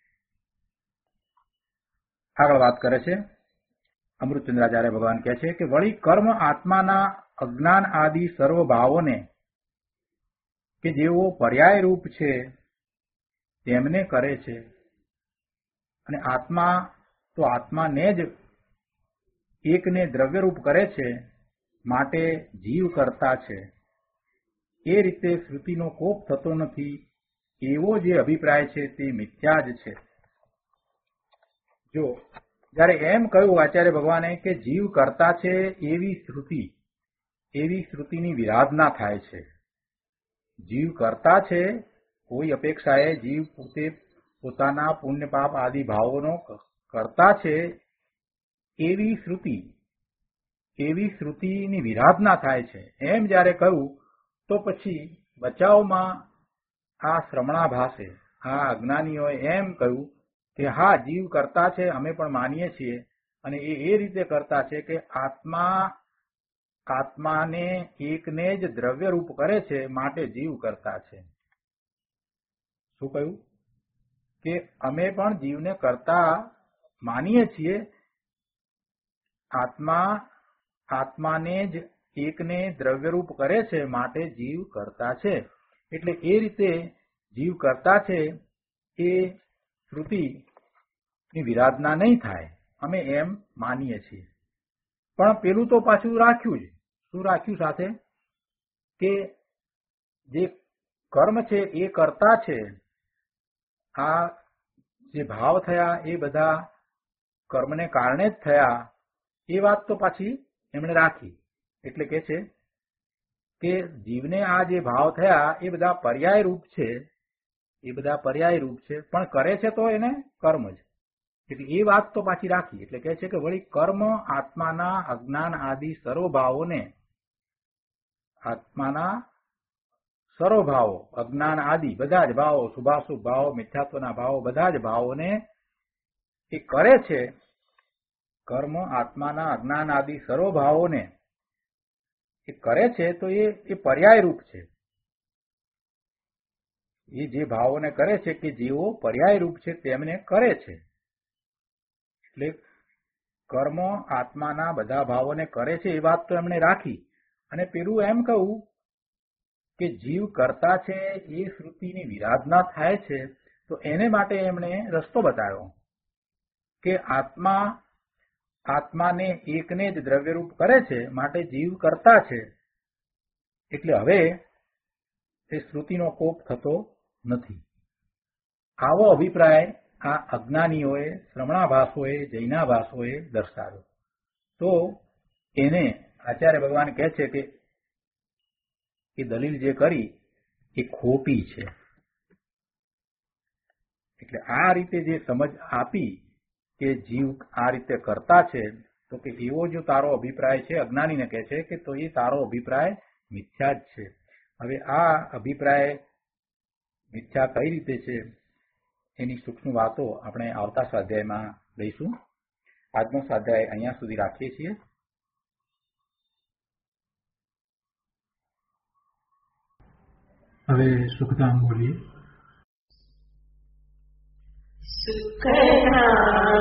આગળ વાત કરે છે અમૃતચંદ્રાચાર્ય ભગવાન કહે છે કે વળી કર્મ આત્માના અજ્ઞાન આદિ સર્વ ભાવોને કે જેઓ પર્યાય રૂપ છે તેમને કરે છે. અને આત્મા તો આત્માને જ એકને દ્રવ્યરૂપ કરે છે માટે જીવ કરતા છે. એ રીતે શ્રુતિનો કોપ થતો નથી એવો જે અભિપ્રાય છે તે મિથ્યા જ છે. જો જયારે એમ કહ્યું આચાર્ય ભગવાને કે જીવ કરતા છે એવી શ્રુતિ, એવી શ્રુતિની વિરાધના થાય છે. જીવ કરતા છે, કોઈ અપેક્ષાએ જીવ પોતે પોતાના પુણ્ય પાપ આદિ ભાવોનો કરતા છે એવી શ્રુતિ, એવી શ્રુતિની વિરાધના થાય છે. એમ જયારે કહ્યું તો પછી બચાવમાં આ શ્રમણાભાસે, આ અજ્ઞાનીઓએ એમ કહ્યું કે હા જીવ કરતા છે, અમે પણ માનીએ છીએ, અને એ એ રીતે કરતા છે કે આત્મા આત્માને એકને જ દ્રવ્ય રૂપ કરે છે માટે જીવ કરતા છે. શું કહ્યું કે અમે પણ જીવને કરતા માનીએ છીએ, આત્મા આત્માને જ એકને દ્રવ્યરૂપ કરે છે માટે જીવ કરતા છે. એટલે એ રીતે જીવ કરતા છે એ શ્રુતિની વિરાધના નહીં થાય, અમે એમ માનીએ છીએ. પણ પેલું તો પાછું રાખ્યું જ. શું રાખ્યું સાથે? કે જે કર્મ છે એ કરતા છે, આ જે ભાવ થયા એ બધા કર્મને કારણે જ થયા, એ વાત તો પાછી એમણે રાખી. એટલે કે છે કે જીવને આ જે ભાવ થયા એ બધા પર્યાય રૂપ છે, એ બધા પર્યાય રૂપ છે, પણ કરે છે તો એને કર્મ જ. એટલે એ વાત તો પાછી રાખી. એટલે કે છે કે વળી કર્મ આત્માના અજ્ઞાન આદિ સર્વ ભાવોને, આત્માના સર્વ ભાવો, અજ્ઞાન આદિ બધા જ ભાવો, શુભાશુભ ભાવો, મિથ્યાત્વના ભાવો, બધા જ ભાવોને એ કરે છે. કર્મ આત્માના અજ્ઞાન આદિ સર્વ ભાવોને એ કરે છે તો એ એ પર્યાય રૂપ છે. એ જે ભાવોને કરે છે કે જેઓ પર્યાય રૂપ છે તેમને કરે છે. એટલે કર્મ આત્માના બધા ભાવોને કરે છે એ વાત તો એમણે રાખી. અને પેલું એમ કહું કે જીવ કરતા છે એ શ્રુતિની વિરાધના થાય છે, તો એને માટે એમણે રસ્તો બતાવ્યો કે આત્મા આત્માને એકને જ દ્રવ્યરૂપ કરે છે માટે જીવ કરતા છે. એટલે હવે એ શ્રુતિનો કોપ થતો નથી. આવો અભિપ્રાય આ અજ્ઞાનીઓએ, શ્રમણાભાસોએ, જૈનાભાસોએ દર્શાવ્યો. તો એને આચાર્ય ભગવાન કહે છે કે એ દલીલ જે કરી એ ખોટી છે. એટલે આ રીતે જે સમજ આપી કે જીવ આ રીતે કરતા છે, તો કે એવો જો તારો અભિપ્રાય છે, અજ્ઞાનીને કહે છે કે તો એ તારો અભિપ્રાય મિથ્યા જ છે. હવે આ અભિપ્રાય મિથ્યા કઈ રીતે છે એની સૂક્ષ્મ વાતો આપણે આવતા સ્વાધ્યાયમાં લઈશું. આજનો સ્વાધ્યાય અહીંયા સુધી રાખીએ છીએ. હવે સુખધામ બોલીએ. સુખધામ